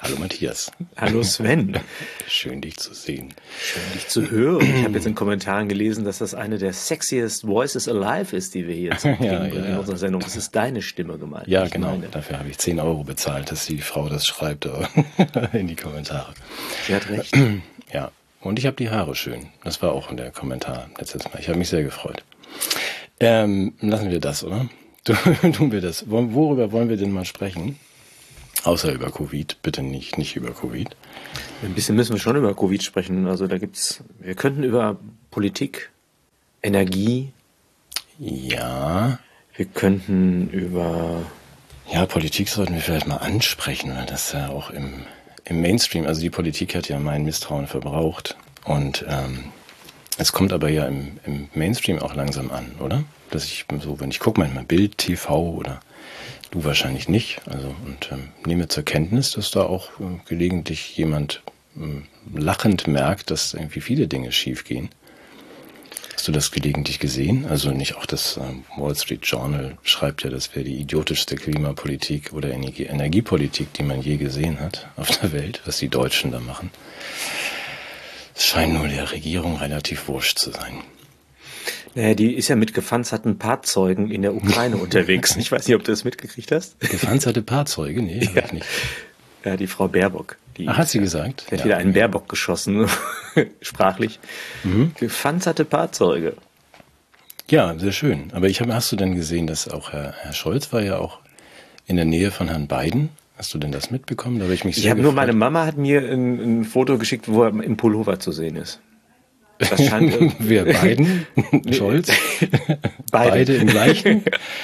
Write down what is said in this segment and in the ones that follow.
Hallo Matthias. Hallo Sven. Schön, dich zu sehen. Schön, dich zu hören. Ich habe jetzt in Kommentaren gelesen, dass das eine der sexiest Voices alive ist, die wir hier zum Klingen bringen in unserer Sendung. Das ist deine Stimme gemeint. Ja, genau. Meine. Dafür habe ich 10 € bezahlt, dass die Frau das schreibt in die Kommentare. Sie hat recht. Ja, und ich habe die Haare schön. Das war auch in der Kommentar letztes Mal. Ich habe mich sehr gefreut. Lassen wir das, oder? Tun wir das. Worüber wollen wir denn mal sprechen? Außer über Covid. Bitte nicht über Covid. Ein bisschen müssen wir schon über Covid sprechen. Also wir könnten über Politik, Energie. Ja. Wir könnten über... Ja, Politik sollten wir vielleicht mal ansprechen, weil das ja auch im Mainstream, also die Politik hat ja mein Misstrauen verbraucht und es kommt aber ja im Mainstream auch langsam an, oder? Dass ich so, wenn ich gucke, manchmal Bild, TV oder du wahrscheinlich nicht, also und nehme zur Kenntnis, dass da auch gelegentlich jemand lachend merkt, dass irgendwie viele Dinge schief gehen. Hast du das gelegentlich gesehen? Also nicht auch das Wall Street Journal schreibt ja, das wäre die idiotischste Klimapolitik oder Energiepolitik, die man je gesehen hat auf der Welt, was die Deutschen da machen. Es scheint nur der Regierung relativ wurscht zu sein. Naja, die ist ja mit gepanzerten Fahrzeugen in der Ukraine unterwegs. Ich weiß nicht, ob du das mitgekriegt hast. Gepanzerte Fahrzeuge? Nee, ja. Hab ich nicht. Ja, die Frau Baerbock. Hat sie gesagt? Die hat wieder einen Baerbock geschossen, sprachlich. Gepanzerte Fahrzeuge. Ja, sehr schön. Aber hast du denn gesehen, dass auch Herr Scholz war ja auch in der Nähe von Herrn Biden? Hast du denn das mitbekommen? Da habe ich mich sehr gefreut. Meine Mama hat mir ein Foto geschickt, wo er im Pullover zu sehen ist. Das scheint wer, Biden? Scholz? Beide im gleichen?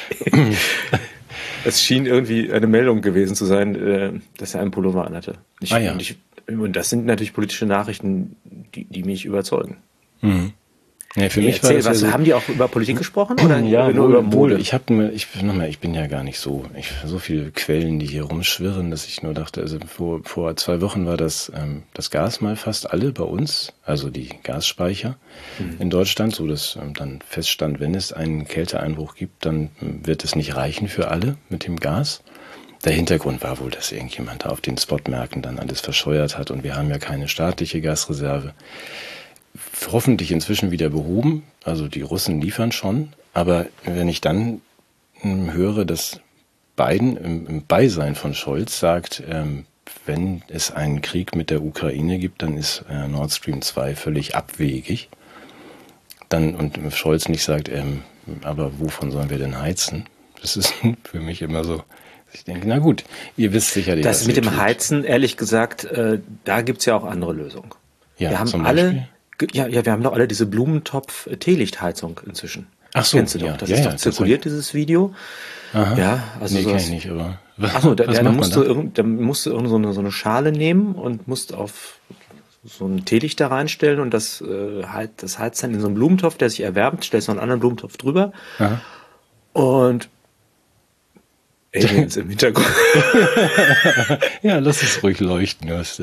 Es schien irgendwie eine Meldung gewesen zu sein, dass er einen Pullover anhatte. Und das sind natürlich politische Nachrichten, die mich überzeugen. Mhm. Ja, für mich erzähl, was, haben die auch über Politik gesprochen? Oder ja, nur über Mode? Ich bin ja gar nicht so viele Quellen, die hier rumschwirren, dass ich nur dachte, also vor 2 Wochen war das Gas mal fast alle bei uns, also die Gasspeicher in Deutschland, so dass dann feststand, wenn es einen Kälteeinbruch gibt, dann wird es nicht reichen für alle mit dem Gas. Der Hintergrund war wohl, dass irgendjemand da auf den Spotmärkten dann alles verscheuert hat und wir haben ja keine staatliche Gasreserve. Hoffentlich inzwischen wieder behoben, also die Russen liefern schon, aber wenn ich dann höre, dass Biden im Beisein von Scholz sagt, wenn es einen Krieg mit der Ukraine gibt, dann ist Nord Stream 2 völlig abwegig, und Scholz nicht sagt, aber wovon sollen wir denn heizen? Das ist für mich immer so, ich denke, na gut, ihr wisst sicherlich, das mit dem Heizen, ehrlich gesagt, da gibt's ja auch andere Lösungen. Ja, wir haben wir haben doch alle diese Blumentopf-Teelichtheizung inzwischen. Ach so, kennst du doch. Das ist doch zirkuliert, dieses Video. Aha. Ja, also nee, kenn ich nicht, aber dann musst du so eine Schale nehmen und musst auf so ein Teelicht da reinstellen und das heizt dann in so einen Blumentopf, der sich erwärmt, stellst noch einen anderen Blumentopf drüber. Aha. Und Aliens im Hintergrund. Ja, lass es ruhig leuchten. Das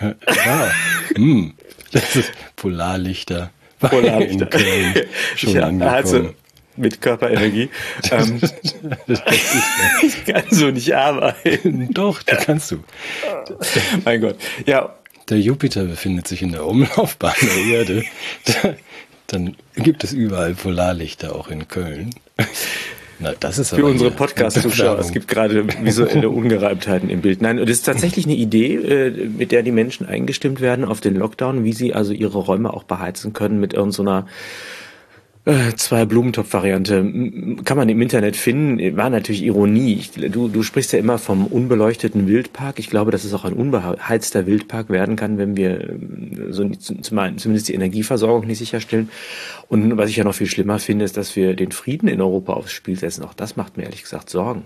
ist Polarlichter. Polarlichter. In Köln schon angekommen. Also mit Körperenergie. Ich kann so nicht arbeiten. Doch, das kannst du. Mein Gott. Ja. Der Jupiter befindet sich in der Umlaufbahn der Erde. Dann gibt es überall Polarlichter, auch in Köln. Na, das ist für unsere Podcast-Zuschauer. Es gibt gerade visuelle Ungereimtheiten im Bild. Nein, und es ist tatsächlich eine Idee, mit der die Menschen eingestimmt werden auf den Lockdown, wie sie also ihre Räume auch beheizen können mit irgendeiner 2-Blumentopf-Variante. Kann man im Internet finden. War natürlich Ironie. Du sprichst ja immer vom unbeleuchteten Wildpark. Ich glaube, dass es auch ein unbeheizter Wildpark werden kann, wenn wir zumindest die Energieversorgung nicht sicherstellen. Und was ich ja noch viel schlimmer finde, ist, dass wir den Frieden in Europa aufs Spiel setzen. Auch das macht mir ehrlich gesagt Sorgen.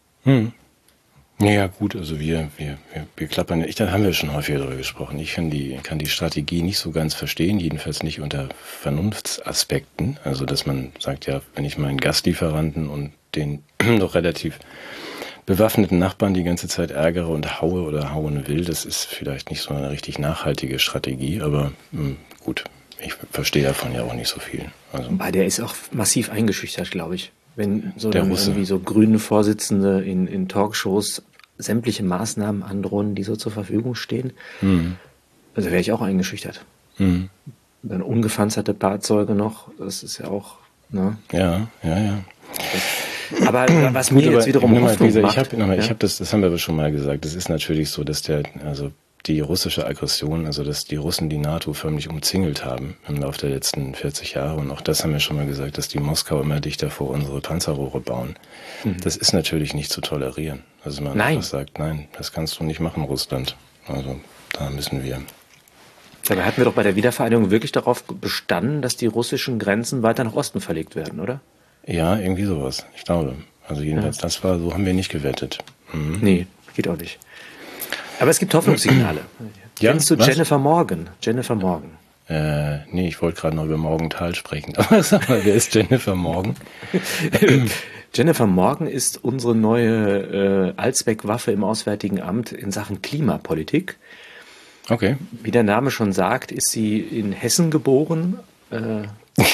Ja gut, also wir klappern, da haben wir schon häufiger darüber gesprochen. Ich kann die Strategie nicht so ganz verstehen, jedenfalls nicht unter Vernunftsaspekten. Also dass man sagt, ja, wenn ich meinen Gaslieferanten und den noch relativ bewaffneten Nachbarn die ganze Zeit ärgere und hauen will, das ist vielleicht nicht so eine richtig nachhaltige Strategie, aber gut, ich verstehe davon ja auch nicht so viel. Also, der ist auch massiv eingeschüchtert, glaube ich. Wenn so irgendwie so grüne Vorsitzende in Talkshows sämtliche Maßnahmen androhen, die so zur Verfügung stehen, also wäre ich auch eingeschüchtert. Dann ungepanzerte Fahrzeuge noch, das ist ja auch, ne? Ja. Aber was mir jetzt wiederum Hoffnung macht, ich habe das haben wir aber schon mal gesagt, das ist natürlich so, dass die russische Aggression, also dass die Russen die NATO förmlich umzingelt haben im Laufe der letzten 40 Jahre, und auch das haben wir schon mal gesagt, dass die Moskau immer dichter vor unsere Panzerrohre bauen. Das ist natürlich nicht zu tolerieren. Also man einfach sagt, nein, das kannst du nicht machen, Russland. Also da müssen wir. Dabei hatten wir doch bei der Wiedervereinigung wirklich darauf bestanden, dass die russischen Grenzen weiter nach Osten verlegt werden, oder? Ja, irgendwie sowas. Ich glaube. Also jedenfalls, so haben wir nicht gewettet. Nee, geht auch nicht. Aber es gibt Hoffnungssignale. Kennst du Jennifer Morgan? Jennifer Morgan. Nee, ich wollte gerade noch über Morgenthal sprechen. Aber sag mal, wer ist Jennifer Morgan? Jennifer Morgan ist unsere neue Allzweckwaffe im Auswärtigen Amt in Sachen Klimapolitik. Okay. Wie der Name schon sagt, ist sie in Hessen geboren. Nein.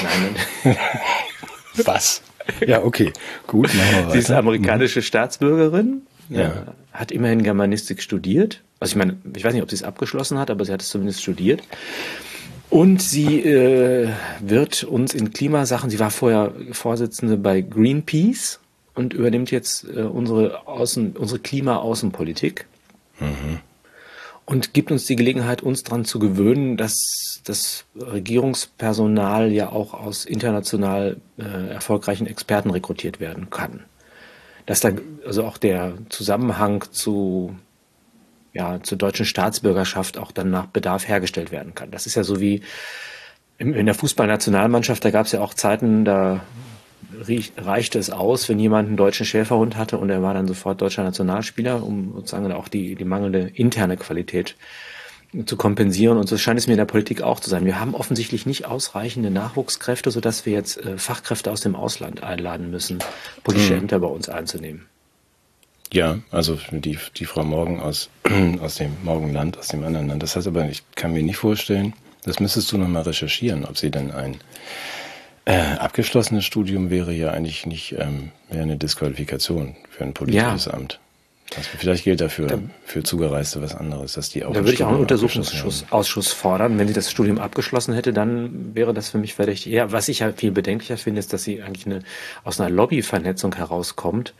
Was? Ja, okay. Gut, machen wir weiter. Sie ist amerikanische Staatsbürgerin, hat immerhin Germanistik studiert. Also ich meine, ich weiß nicht, ob sie es abgeschlossen hat, aber sie hat es zumindest studiert. Und sie wird uns in Klimasachen, sie war vorher Vorsitzende bei Greenpeace und übernimmt jetzt unsere Klima-Außenpolitik. Und gibt uns die Gelegenheit, uns daran zu gewöhnen, dass das Regierungspersonal ja auch aus international erfolgreichen Experten rekrutiert werden kann. Dass da also auch der Zusammenhang zur deutschen Staatsbürgerschaft auch dann nach Bedarf hergestellt werden kann. Das ist ja so wie in der Fußballnationalmannschaft, da gab es ja auch Zeiten, da reichte es aus, wenn jemand einen deutschen Schäferhund hatte und er war dann sofort deutscher Nationalspieler, um sozusagen auch die mangelnde interne Qualität zu kompensieren. Und so scheint es mir in der Politik auch zu sein. Wir haben offensichtlich nicht ausreichende Nachwuchskräfte, sodass wir jetzt Fachkräfte aus dem Ausland einladen müssen, politische Ämter bei uns einzunehmen. Ja, also die Frau Morgan aus dem Morgenland, aus dem anderen Land. Das heißt aber, ich kann mir nicht vorstellen, das müsstest du nochmal recherchieren, ob sie denn ein abgeschlossenes Studium wäre ja eigentlich nicht wäre eine Disqualifikation für ein politisches Amt. Also vielleicht gilt dafür für Zugereiste was anderes, dass die auch. Da würde ich auch einen Untersuchungsausschuss fordern. Wenn sie das Studium abgeschlossen hätte, dann wäre das für mich verdächtig. Ja, was ich ja viel bedenklicher finde, ist, dass sie eigentlich aus einer Lobbyvernetzung herauskommt.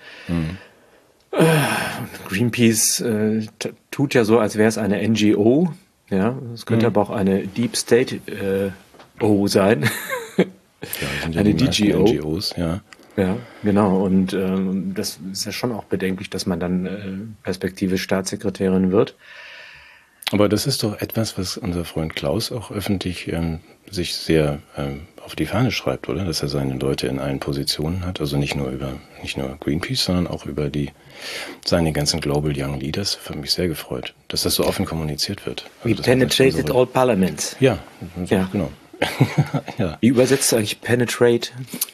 Greenpeace tut ja so, als wäre es eine NGO. Ja, es könnte aber auch eine Deep State O sein. Ja, eine DGO. NGOs, ja. Ja, genau. Und das ist ja schon auch bedenklich, dass man dann perspektivisch Staatssekretärin wird. Aber das ist doch etwas, was unser Freund Klaus auch öffentlich sich sehr auf die Fahne schreibt, oder? Dass er seine Leute in allen Positionen hat. Also nicht nur Greenpeace, sondern auch über seine ganzen Global Young Leaders. Das hat mich sehr gefreut, dass das so offen kommuniziert wird. Also We penetrated all parliaments. Ja, genau. Ja. Wie übersetzt du eigentlich penetrate?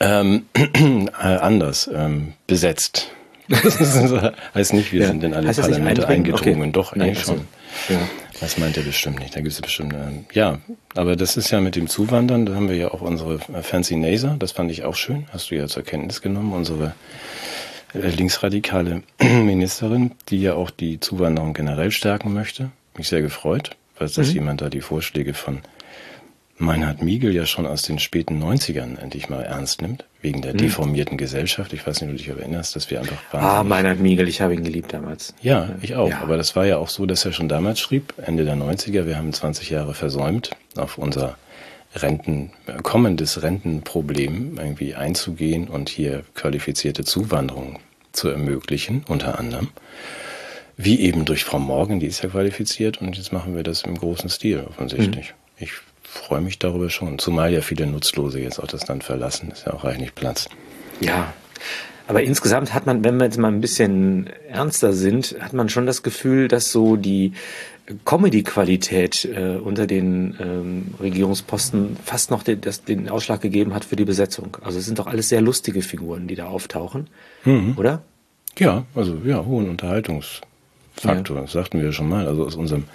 Anders. Besetzt. Das heißt nicht, wir sind in alle Parlamente eingedrungen. Okay. Doch, eigentlich schon. Ja. Das meint er bestimmt nicht. Da gibt es bestimmt. Ja, aber das ist ja mit dem Zuwandern, da haben wir ja auch unsere Fancy Naser, das fand ich auch schön. Hast du ja zur Kenntnis genommen, unsere linksradikale Ministerin, die ja auch die Zuwanderung generell stärken möchte. Mich sehr gefreut, weil dass jemand da die Vorschläge von Meinhard Miegel ja schon aus den späten 90ern endlich mal ernst nimmt, wegen der deformierten Gesellschaft. Ich weiß nicht, ob du dich erinnerst, dass wir einfach Meinhard Miegel, ich habe ihn geliebt damals. Ja, ich auch. Ja. Aber das war ja auch so, dass er schon damals schrieb, Ende der 90er, wir haben 20 Jahre versäumt, auf unser kommendes Rentenproblem irgendwie einzugehen und hier qualifizierte Zuwanderung zu ermöglichen, unter anderem. Wie eben durch Frau Morgan, die ist ja qualifiziert, und jetzt machen wir das im großen Stil offensichtlich. Ich freue mich darüber schon, zumal ja viele Nutzlose jetzt auch das Land verlassen, ist ja auch reichlich Platz. Ja, aber insgesamt hat man, wenn wir jetzt mal ein bisschen ernster sind, hat man schon das Gefühl, dass so die Comedy-Qualität unter den Regierungsposten fast noch den Ausschlag gegeben hat für die Besetzung. Also es sind doch alles sehr lustige Figuren, die da auftauchen, oder? Ja, also hohen Unterhaltungsfaktor, das sagten wir ja schon mal. Also aus unserem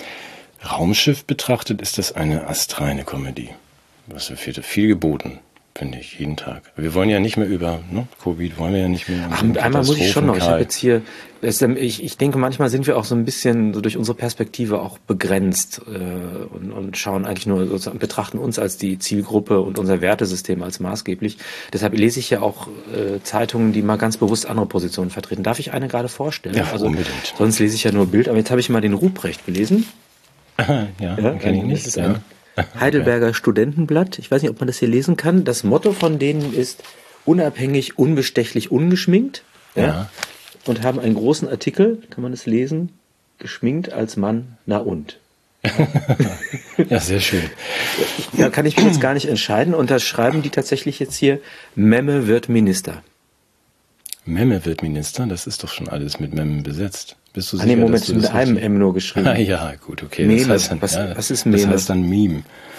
Raumschiff betrachtet ist das eine astreine Comedy. Was wird viel geboten. finde ich, jeden Tag. Wir wollen ja nicht mehr über Covid, wollen wir ja nicht mehr. Einmal muss ich schon noch, ich habe jetzt hier, ich denke, manchmal sind wir auch so ein bisschen so durch unsere Perspektive auch begrenzt und schauen eigentlich nur sozusagen, betrachten uns als die Zielgruppe und unser Wertesystem als maßgeblich. Deshalb lese ich ja auch Zeitungen, die mal ganz bewusst andere Positionen vertreten. Darf ich eine gerade vorstellen? Ja, also, unbedingt. Sonst lese ich ja nur Bild, aber jetzt habe ich mal den Ruprecht gelesen. Ja, kenne ich nicht. Das ist ein Heidelberger Studentenblatt. Ich weiß nicht, ob man das hier lesen kann. Das Motto von denen ist unabhängig, unbestechlich, ungeschminkt. Ja. Und haben einen großen Artikel, kann man das lesen? Geschminkt als Mann, na und? Ja, sehr schön. Da kann ich mich jetzt gar nicht entscheiden. Und da schreiben die tatsächlich jetzt hier, Memme wird Minister. Memme wird Minister? Das ist doch schon alles mit Memmen besetzt. Bist du sicher, nee, Moment, mit einem M nur geschrieben. Ja, gut, okay. Meme. Das heißt dann, was ist Meme? Das heißt dann Meme.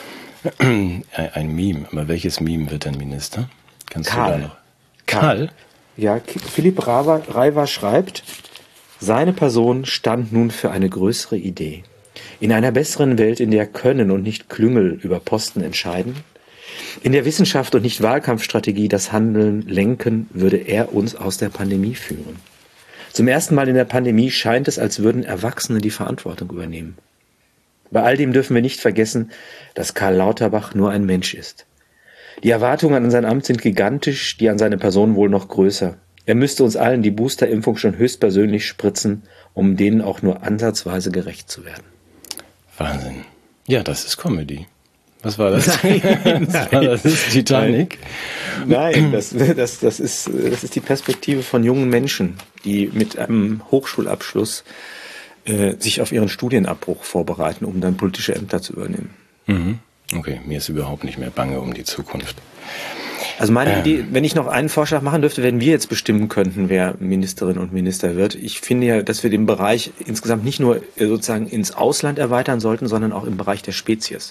Ein Meme. Aber welches Meme wird dann Minister? Kannst Karl. du da noch? Karl? Ja, Philipp Reiwer schreibt, seine Person stand nun für eine größere Idee. In einer besseren Welt, in der Können und nicht Klüngel über Posten entscheiden, in der Wissenschaft und nicht Wahlkampfstrategie das Handeln lenken, würde er uns aus der Pandemie führen. Zum ersten Mal in der Pandemie scheint es, als würden Erwachsene die Verantwortung übernehmen. Bei all dem dürfen wir nicht vergessen, dass Karl Lauterbach nur ein Mensch ist. Die Erwartungen an sein Amt sind gigantisch, die an seine Person wohl noch größer. Er müsste uns allen die Boosterimpfung schon höchstpersönlich spritzen, um denen auch nur ansatzweise gerecht zu werden. Wahnsinn. Ja, das ist Comedy. Was war das? Nein. Das ist Titanic. Nein, das ist die Perspektive von jungen Menschen, die mit einem Hochschulabschluss sich auf ihren Studienabbruch vorbereiten, um dann politische Ämter zu übernehmen. Mhm. Okay, mir ist überhaupt nicht mehr bange um die Zukunft. Also meine Idee, wenn ich noch einen Vorschlag machen dürfte, wenn wir jetzt bestimmen könnten, wer Ministerin und Minister wird. Ich finde ja, dass wir den Bereich insgesamt nicht nur sozusagen ins Ausland erweitern sollten, sondern auch im Bereich der Spezies.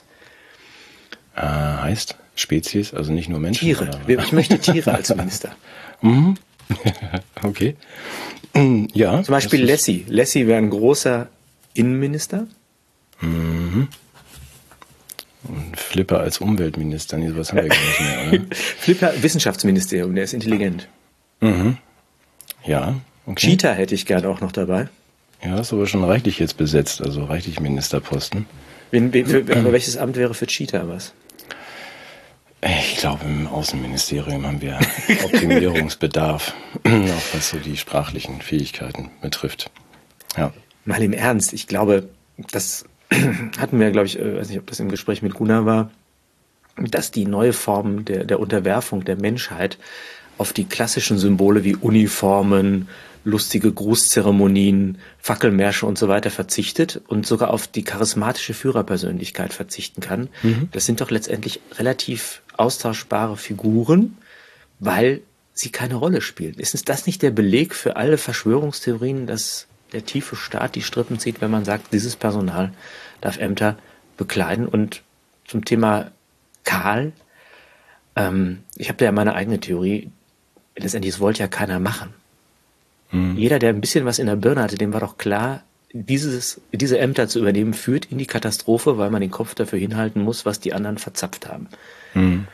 Heißt Spezies, also nicht nur Menschen? Tiere. Ich möchte Tiere als Minister. Mhm. Okay. Ja. Zum Beispiel Lassie. Lassie wäre ein großer Innenminister. Mhm. Und Flipper als Umweltminister. Nee, sowas haben wir gar nicht mehr, oder? Flipper Wissenschaftsministerium, der ist intelligent. Mhm. Ja. Okay. Cheetah hätte ich gern auch noch dabei. Ja, ist aber schon reichlich jetzt besetzt, also reichlich Ministerposten. Aber welches Amt wäre für Cheetah was? Ich glaube, im Außenministerium haben wir Optimierungsbedarf, auch was so die sprachlichen Fähigkeiten betrifft. Ja. Mal im Ernst, ich glaube, das hatten wir, glaube ich, weiß nicht, ob das im Gespräch mit Gunnar war, dass die neue Form der Unterwerfung der Menschheit auf die klassischen Symbole wie Uniformen, lustige Grußzeremonien, Fackelmärsche und so weiter verzichtet und sogar auf die charismatische Führerpersönlichkeit verzichten kann. Mhm. Das sind doch letztendlich relativ austauschbare Figuren, weil sie keine Rolle spielen. Ist das nicht der Beleg für alle Verschwörungstheorien, dass der tiefe Staat die Strippen zieht, wenn man sagt, dieses Personal darf Ämter bekleiden? Und zum Thema Karl, ich habe da ja meine eigene Theorie, letztendlich, das wollte ja keiner machen. Mhm. Jeder, der ein bisschen was in der Birne hatte, dem war doch klar, diese Ämter zu übernehmen, führt in die Katastrophe, weil man den Kopf dafür hinhalten muss, was die anderen verzapft haben. Mhm.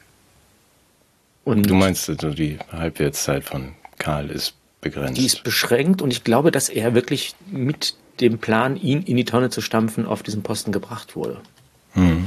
Und du meinst, also die Halbwertszeit von Karl ist begrenzt? Die ist beschränkt und ich glaube, dass er wirklich mit dem Plan, ihn in die Tonne zu stampfen, auf diesen Posten gebracht wurde. Mhm.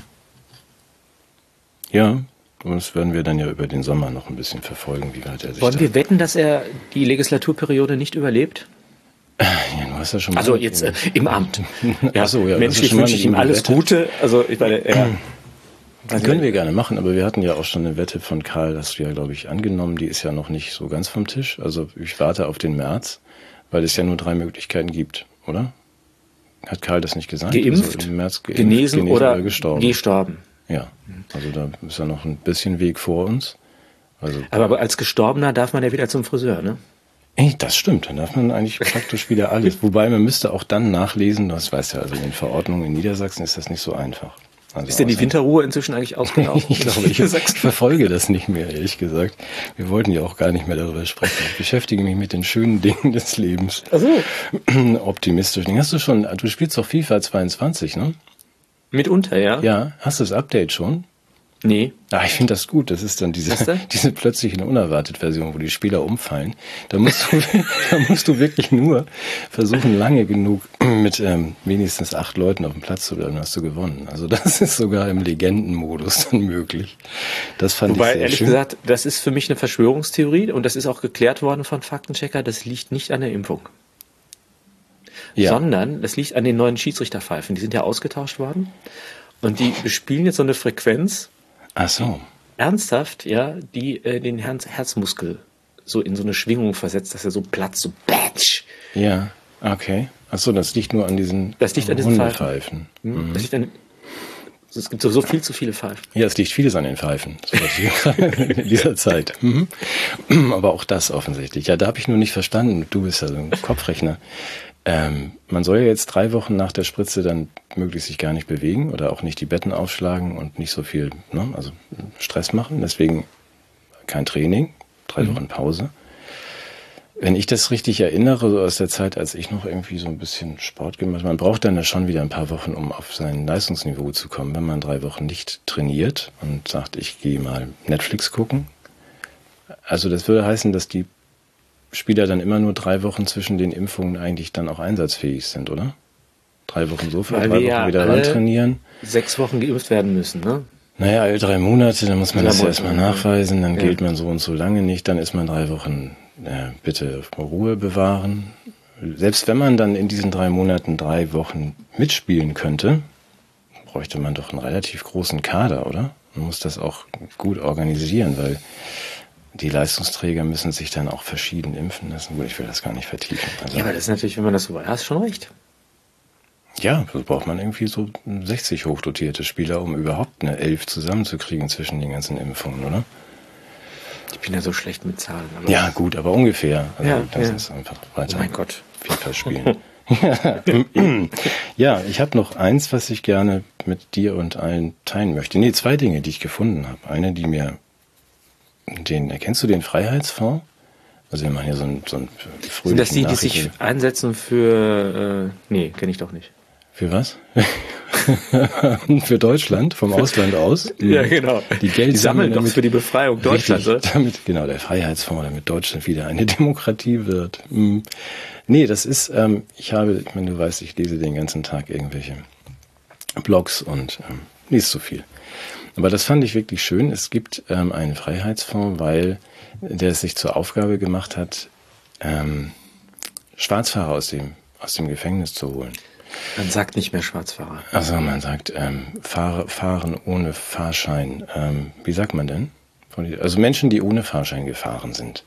Ja, und das werden wir dann ja über den Sommer noch ein bisschen verfolgen, wie weit er sich Wollen wir wetten, dass er die Legislaturperiode nicht überlebt? Ja, du hast ja schon mal also jetzt im Amt. Ja, so, ja, menschlich wünsche ich ihm alles Gute. Also ich meine, das können wir gerne machen, aber wir hatten ja auch schon eine Wette von Karl, hast du ja, glaube ich, angenommen, die ist ja noch nicht so ganz vom Tisch. Also ich warte auf den März, weil es ja nur 3 Möglichkeiten gibt, oder? Hat Karl das nicht gesagt? Geimpft, also im März genesen oder gestorben. Ja, also da ist ja noch ein bisschen Weg vor uns. Also, aber als Gestorbener darf man ja wieder zum Friseur, ne? Das stimmt, dann darf man eigentlich praktisch wieder alles. Wobei man müsste auch dann nachlesen, das weiß ja, also in den Verordnungen in Niedersachsen ist das nicht so einfach. Also ist denn die Winterruhe inzwischen eigentlich ausgelaufen? Ich glaube, ich verfolge das nicht mehr, ehrlich gesagt. Wir wollten ja auch gar nicht mehr darüber sprechen. Ich beschäftige mich mit den schönen Dingen des Lebens. Ach so. Optimistisch. Du spielst doch FIFA 22, ne? Mitunter, ja. Ja, hast du das Update schon? Nee. Ich finde das gut. Das ist dann diese plötzliche und unerwartet Version, wo die Spieler umfallen. Da musst du wirklich nur versuchen, lange genug mit wenigstens 8 Leuten auf dem Platz zu bleiben, hast du gewonnen. Also das ist sogar im Legendenmodus dann möglich. Das fand ich sehr schön. Ehrlich gesagt, das ist für mich eine Verschwörungstheorie und das ist auch geklärt worden von Faktenchecker. Das liegt nicht an der Impfung. Ja. Sondern das liegt an den neuen Schiedsrichterpfeifen. Die sind ja ausgetauscht worden und die bespielen jetzt so eine Frequenz. Ach so. Ernsthaft, ja, die den Herzmuskel so in so eine Schwingung versetzt, dass er so platzt, so batsch. Ja, okay. Ach so, das liegt nur an diesen Hundepfeifen. Das liegt an, es gibt so viel zu viele Pfeifen. Ja, es liegt vieles an den Pfeifen in dieser Zeit. Aber auch das offensichtlich. Ja, da habe ich nur nicht verstanden. Du bist ja so ein Kopfrechner. Man soll ja jetzt 3 Wochen nach der Spritze dann möglichst sich gar nicht bewegen oder auch nicht die Betten aufschlagen und nicht so viel, also Stress machen. Deswegen kein Training, 3 Wochen Pause. Wenn ich das richtig erinnere, so aus der Zeit, als ich noch irgendwie so ein bisschen Sport gemacht habe, man braucht dann ja schon wieder ein paar Wochen, um auf sein Leistungsniveau zu kommen, wenn man 3 Wochen nicht trainiert und sagt, ich gehe mal Netflix gucken. Also das würde heißen, dass die Spieler dann immer nur 3 Wochen zwischen den Impfungen eigentlich dann auch einsatzfähig sind, oder? 3 Wochen so viel, 3 Wochen wieder ran trainieren. 6 Wochen geimpft werden müssen, ne? Naja, alle 3 Monate, dann muss man das ja erstmal nachweisen, dann gilt man so und so lange nicht, dann ist man 3 Wochen, bitte Ruhe bewahren. Selbst wenn man dann in diesen 3 Monaten 3 Wochen mitspielen könnte, bräuchte man doch einen relativ großen Kader, oder? Man muss das auch gut organisieren, weil die Leistungsträger müssen sich dann auch verschieden impfen lassen. Gut, ich will das gar nicht vertiefen. Also, ja, aber das ist natürlich, wenn man das so weiß, hast schon recht. Ja, so braucht man irgendwie so 60 hochdotierte Spieler, um überhaupt eine 11 zusammenzukriegen zwischen den ganzen Impfungen, oder? Ich bin ja so schlecht mit Zahlen. Aber ja, gut, aber ungefähr. Also das ist einfach weiter. Oh mein Gott. FIFA spielen. Ja, ich habe noch eins, was ich gerne mit dir und allen teilen möchte. 2 Dinge, die ich gefunden habe. Eine, die mir erkennst du den Freiheitsfonds? Also wir machen hier so ein fröhlichen Sind das die sich einsetzen für, nee, kenne ich doch nicht. Für was? Für Deutschland, vom Ausland aus. Ja, genau. Die sammeln doch für die Befreiung Deutschlands, oder? Damit, genau, der Freiheitsfonds, damit Deutschland wieder eine Demokratie wird. Nee, das ist, du weißt, ich lese den ganzen Tag irgendwelche Blogs und liest so viel. Aber das fand ich wirklich schön. Es gibt einen Freiheitsfonds, weil der es sich zur Aufgabe gemacht hat, Schwarzfahrer aus dem Gefängnis zu holen. Man sagt nicht mehr Schwarzfahrer. Also man sagt Fahren ohne Fahrschein. Wie sagt man denn? Also Menschen, die ohne Fahrschein gefahren sind,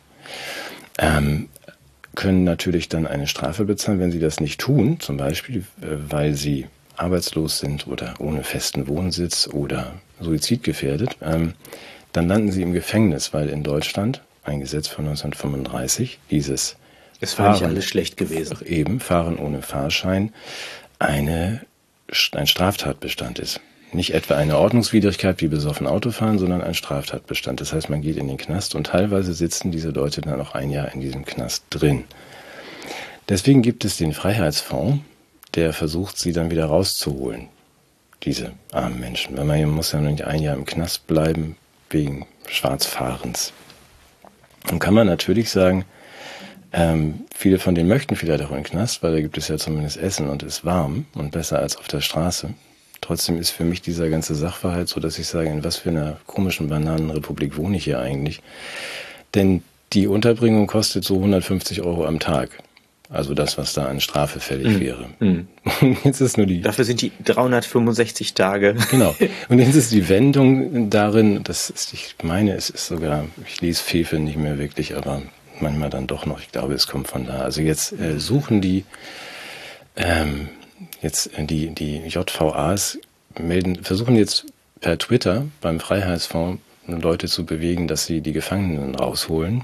können natürlich dann eine Strafe bezahlen, wenn sie das nicht tun, zum Beispiel, weil sie arbeitslos sind oder ohne festen Wohnsitz oder suizidgefährdet, dann landen sie im Gefängnis, weil in Deutschland, ein Gesetz von 1935, dieses es war nicht alles schlecht gewesen. Eben, Fahren ohne Fahrschein ein Straftatbestand ist. Nicht etwa eine Ordnungswidrigkeit wie besoffen Autofahren, sondern ein Straftatbestand. Das heißt, man geht in den Knast und teilweise sitzen diese Leute dann auch 1 Jahr in diesem Knast drin. Deswegen gibt es den Freiheitsfonds, der versucht, sie dann wieder rauszuholen, diese armen Menschen. Weil man muss ja noch nicht 1 Jahr im Knast bleiben wegen Schwarzfahrens. Dann kann man natürlich sagen, viele von denen möchten vielleicht auch in den Knast, weil da gibt es ja zumindest Essen und ist warm und besser als auf der Straße. Trotzdem ist für mich dieser ganze Sachverhalt so, dass ich sage, in was für einer komischen Bananenrepublik wohne ich hier eigentlich? Denn die Unterbringung kostet so 150 € am Tag. Also das, was da an Strafe fällig wäre. Jetzt ist nur Dafür sind die 365 Tage. Genau. Und jetzt ist die Wendung darin, ich lese Fefe nicht mehr wirklich, aber manchmal dann doch noch. Ich glaube, es kommt von da. Also jetzt suchen die JVAs versuchen jetzt per Twitter beim Freiheitsfonds Leute zu bewegen, dass sie die Gefangenen rausholen.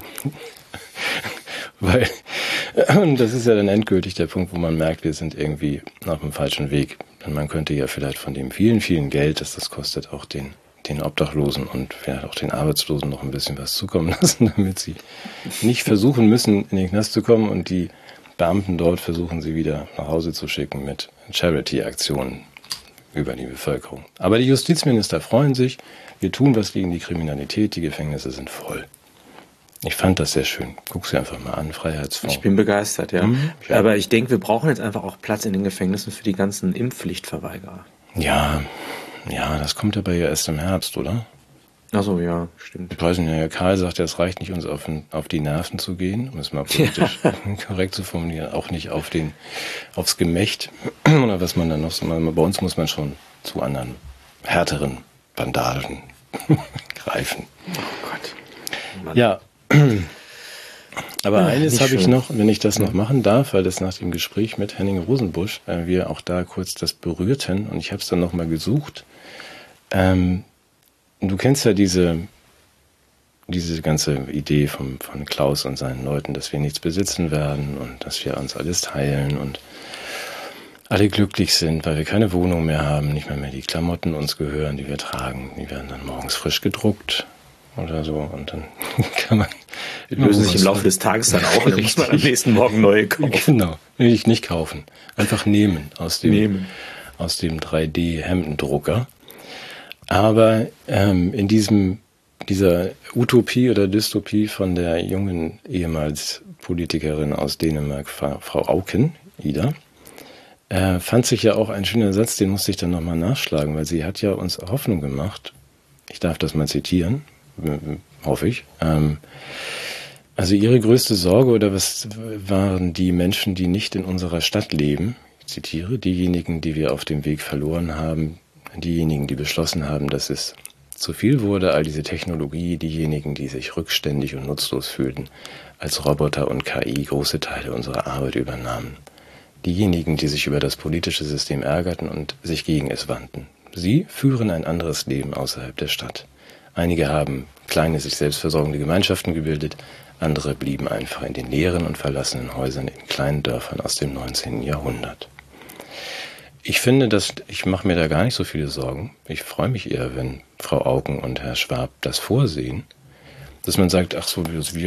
Und das ist ja dann endgültig der Punkt, wo man merkt, wir sind irgendwie auf dem falschen Weg. Denn man könnte ja vielleicht von dem vielen, vielen Geld, das kostet, auch den Obdachlosen und vielleicht auch den Arbeitslosen noch ein bisschen was zukommen lassen, damit sie nicht versuchen müssen, in den Knast zu kommen und die Beamten dort versuchen, sie wieder nach Hause zu schicken mit Charity-Aktionen. über die Bevölkerung. Aber die Justizminister freuen sich, wir tun was gegen die Kriminalität, die Gefängnisse sind voll. Ich fand das sehr schön. Guck sie einfach mal an, Freiheitsfonds. Ich bin begeistert, ja. Ja. Aber ich denke, wir brauchen jetzt einfach auch Platz in den Gefängnissen für die ganzen Impfpflichtverweigerer. Ja, das kommt aber ja erst im Herbst, oder? Ach so, ja, stimmt. Ich weiß nicht, Herr Karl sagt ja, es reicht nicht, uns auf die Nerven zu gehen, um es mal politisch korrekt zu formulieren, auch nicht aufs Gemächt oder was man dann noch so mal. Bei uns muss man schon zu anderen härteren Bandagen greifen. Oh Gott. Mann. Ja, aber eines habe ich schön. noch, wenn ich das noch machen darf, weil das nach dem Gespräch mit Henning Rosenbusch wir auch da kurz das berührten und ich habe es dann noch mal gesucht. Du kennst ja diese ganze Idee von Klaus und seinen Leuten, dass wir nichts besitzen werden und dass wir uns alles teilen und alle glücklich sind, weil wir keine Wohnung mehr haben, nicht mehr die Klamotten uns gehören, die wir tragen. Die werden dann morgens frisch gedruckt oder so und dann kann man... Die lösen sich im Laufe des Tages dann auch und dann muss man am nächsten Morgen neue kaufen. Genau, nicht kaufen. Einfach nehmen aus dem 3D-Hemdendrucker. Aber in dieser Utopie oder Dystopie von der jungen ehemals Politikerin aus Dänemark, Frau Auken, Ida, fand sich ja auch ein schöner Satz, den musste ich dann nochmal nachschlagen, weil sie hat ja uns Hoffnung gemacht. Ich darf das mal zitieren, hoffe ich. Also ihre größte Sorge oder was waren die Menschen, die nicht in unserer Stadt leben? Ich zitiere, diejenigen, die wir auf dem Weg verloren haben, diejenigen, die beschlossen haben, dass es zu viel wurde, all diese Technologie, diejenigen, die sich rückständig und nutzlos fühlten, als Roboter und KI große Teile unserer Arbeit übernahmen. Diejenigen, die sich über das politische System ärgerten und sich gegen es wandten. Sie führen ein anderes Leben außerhalb der Stadt. Einige haben kleine, sich selbst versorgende Gemeinschaften gebildet, andere blieben einfach in den leeren und verlassenen Häusern in kleinen Dörfern aus dem 19. Jahrhundert. Ich finde, ich mache mir da gar nicht so viele Sorgen. Ich freue mich eher, wenn Frau Auken und Herr Schwab das vorsehen, dass man sagt, ach so,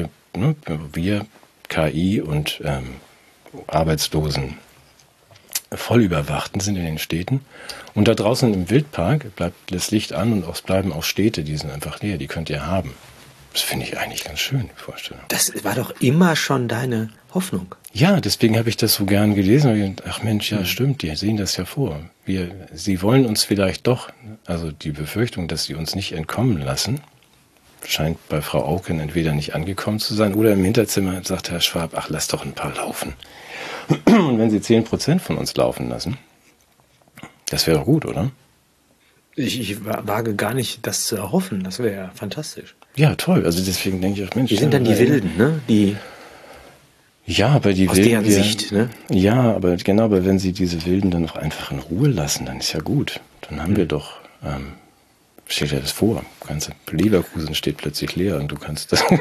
wir KI und Arbeitslosen voll Überwachten sind in den Städten und da draußen im Wildpark bleibt das Licht an und es bleiben auch Städte, die sind einfach leer, die könnt ihr haben. Das finde ich eigentlich ganz schön, die Vorstellung. Das war doch immer schon deine Hoffnung. Ja, deswegen habe ich das so gern gelesen. Ach Mensch, ja stimmt, die sehen das ja vor. Sie wollen uns vielleicht doch, also die Befürchtung, dass sie uns nicht entkommen lassen, scheint bei Frau Auken entweder nicht angekommen zu sein oder im Hinterzimmer sagt Herr Schwab, ach lass doch ein paar laufen. Und wenn sie 10% von uns laufen lassen, das wäre doch gut, oder? Ich wage gar nicht, das zu erhoffen. Das wäre ja fantastisch. Ja, toll. Also deswegen denke ich auch, Mensch. Die sind dann die Wilden, ne? Die ja, aber die aus Wilden, deren Sicht, ne? Ja, aber wenn sie diese Wilden dann noch einfach in Ruhe lassen, dann ist ja gut. Dann haben wir doch, stell dir das vor, ganze Leverkusen steht plötzlich leer und du kannst das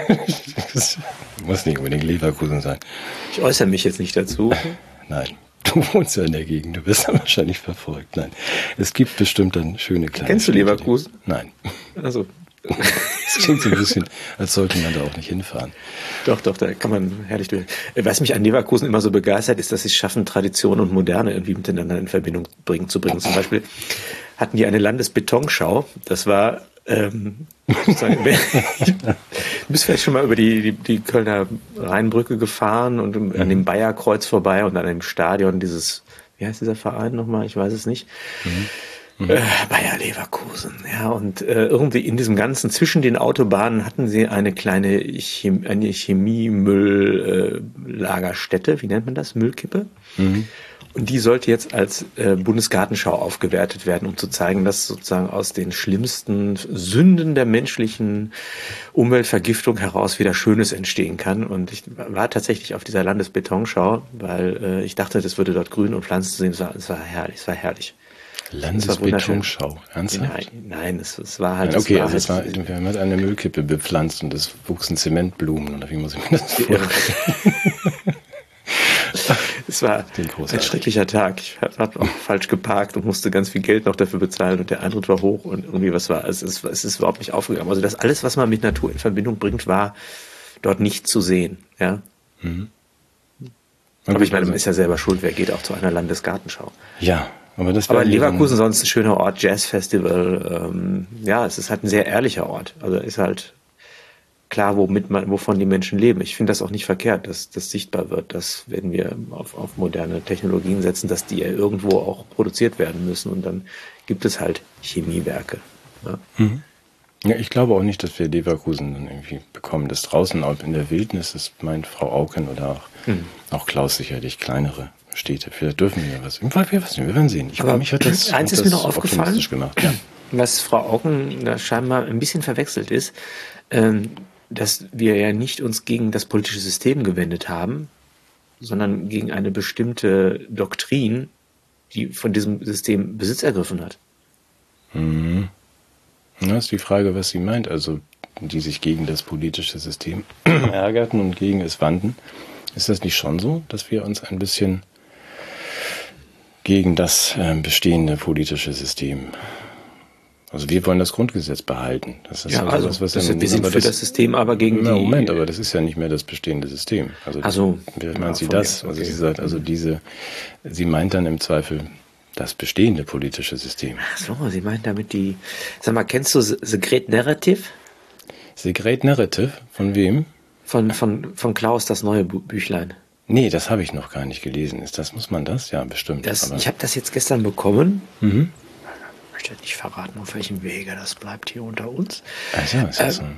muss nicht unbedingt Leverkusen sein. Ich äußere mich jetzt nicht dazu. Nein. Du wohnst ja in der Gegend, du bist ja wahrscheinlich verfolgt. Nein, es gibt bestimmt dann schöne kleine Kennst du Leverkusen? Nein. Also. Das klingt so ein bisschen, als sollte man da auch nicht hinfahren. Doch, da kann man herrlich durch. Was mich an Leverkusen immer so begeistert, ist, dass sie es schaffen, Tradition und Moderne irgendwie miteinander in Verbindung zu bringen. Zum Beispiel hatten die eine Landesbetonschau. Das war, du bist vielleicht schon mal über die Kölner Rheinbrücke gefahren und an dem Bayerkreuz vorbei und an dem Stadion dieses, wie heißt dieser Verein nochmal? Ich weiß es nicht. Bayer Leverkusen, ja, und irgendwie in diesem ganzen, zwischen den Autobahnen hatten sie eine kleine Chemiemülllagerstätte, wie nennt man das? Müllkippe? Und die sollte jetzt als Bundesgartenschau aufgewertet werden, um zu zeigen, dass sozusagen aus den schlimmsten Sünden der menschlichen Umweltvergiftung heraus wieder Schönes entstehen kann. Und ich war tatsächlich auf dieser Landesbetonschau, weil ich dachte, das würde dort Grün und Pflanzen zu sehen. Es war herrlich, es war herrlich. Landesbetonschau, ernsthaft? Nein, es war halt... Okay, wir haben eine Müllkippe bepflanzt und es wuchsen Zementblumen, oder wie muss ich mir das vorstellen? Es war ein schrecklicher Tag. Ich habe auch falsch geparkt und musste ganz viel Geld noch dafür bezahlen und der Eintritt war hoch und irgendwie es ist überhaupt nicht aufgegangen. Also das alles, was man mit Natur in Verbindung bringt, war dort nicht zu sehen. Ja. Aber ich meine, man ist ja selber schuld. Wer geht auch zu einer Landesgartenschau? Ja, Aber Leverkusen sonst ein schöner Ort, Jazzfestival. Ja, es ist halt ein sehr ehrlicher Ort. Also ist halt klar, wovon die Menschen leben. Ich finde das auch nicht verkehrt, dass das sichtbar wird, dass wenn wir auf moderne Technologien setzen, dass die ja irgendwo auch produziert werden müssen. Und dann gibt es halt Chemiewerke. Ja. Mhm. Ja, ich glaube auch nicht, dass wir Leverkusen dann irgendwie bekommen. Das draußen in der Wildnis, das meint Frau Auken oder auch Klaus sicherlich kleinere Städte. Vielleicht dürfen wir was. Wir werden sehen. Mich hat das, eins ist mir noch aufgefallen, gemacht. Ja. Was Frau Auken da scheinbar ein bisschen verwechselt ist, dass wir ja nicht uns gegen das politische System gewendet haben, sondern gegen eine bestimmte Doktrin, die von diesem System Besitz ergriffen hat. Mhm. Das ist die Frage, was sie meint. Also, die sich gegen das politische System ärgerten und gegen es wandten. Ist das nicht schon so, dass wir uns ein bisschen gegen das bestehende politische System, also wir wollen das Grundgesetz behalten. Das ist wir sind für das System, aber gegen die... Moment, aber das ist ja nicht mehr das bestehende System. Wie meint sie das? Also sie sagt, sie meint dann im Zweifel das bestehende politische System. Ach so, sie meint damit die... Sag mal, kennst du The Great Narrative? The Great Narrative? Von wem? Von Klaus, das neue Büchlein. Nee, das habe ich noch gar nicht gelesen. Muss man das? Ja, bestimmt. Ich habe das jetzt gestern bekommen. Mhm. Ich möchte nicht verraten, auf welchem Wege das bleibt hier unter uns. Ach ja, ist das so.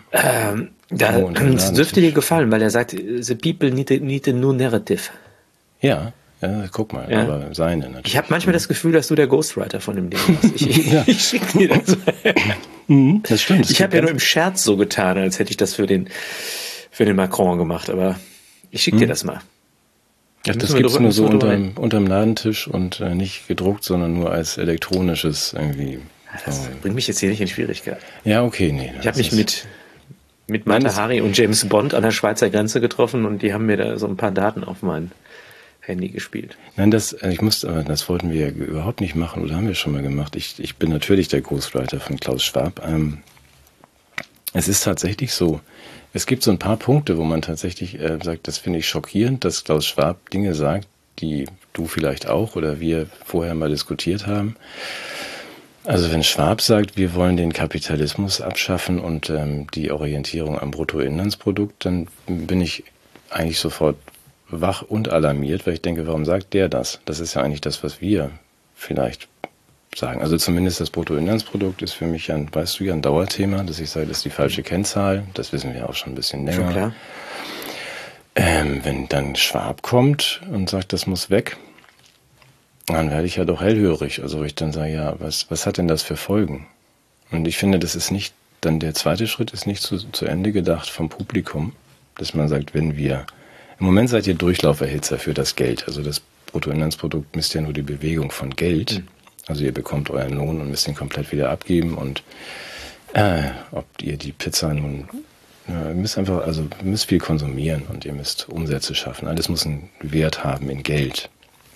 Das dürfte dir gefallen, weil er sagt, the people need a new narrative. Ja, guck mal, ja. Aber seine natürlich. Ich habe manchmal das Gefühl, dass du der Ghostwriter von dem Ding warst. Ich schicke dir das. Das stimmt. Ich habe ja nur im Scherz so getan, als hätte ich das für den Macron gemacht, aber ich schicke dir das mal. Ja, das gibt es nur so unterm Ladentisch und nicht gedruckt, sondern nur als elektronisches irgendwie. Das bringt mich jetzt hier nicht in Schwierigkeit. Ja, okay, nee. Ich habe mich mit Mata Hari und James Bond an der Schweizer Grenze getroffen und die haben mir da so ein paar Daten auf mein Handy gespielt. Nein, das wollten wir überhaupt nicht machen oder haben wir schon mal gemacht. Ich bin natürlich der Ghostwriter von Klaus Schwab. Es ist tatsächlich so, es gibt so ein paar Punkte, wo man tatsächlich sagt, das finde ich schockierend, dass Klaus Schwab Dinge sagt, die du vielleicht auch oder wir vorher mal diskutiert haben. Also wenn Schwab sagt, wir wollen den Kapitalismus abschaffen und die Orientierung am Bruttoinlandsprodukt, dann bin ich eigentlich sofort wach und alarmiert, weil ich denke, warum sagt der das? Das ist ja eigentlich das, was wir vielleicht sagen. Also zumindest das Bruttoinlandsprodukt ist für mich ein Dauerthema, dass ich sage, das ist die falsche Kennzahl. Das wissen wir auch schon ein bisschen länger. Schon klar. Wenn dann Schwab kommt und sagt, das muss weg, dann werde ich ja doch hellhörig. Also ich dann sage, ja, was hat denn das für Folgen? Und ich finde, das ist nicht, dann der zweite Schritt ist nicht zu Ende gedacht vom Publikum, dass man sagt, im Moment seid ihr Durchlauferhitzer für das Geld. Also das Bruttoinlandsprodukt misst ja nur die Bewegung von Geld. Also ihr bekommt euren Lohn und müsst ihn komplett wieder abgeben. Und ob ihr die Pizza nun, ihr müsst viel konsumieren und ihr müsst Umsätze schaffen. Alles muss einen Wert haben in Geld.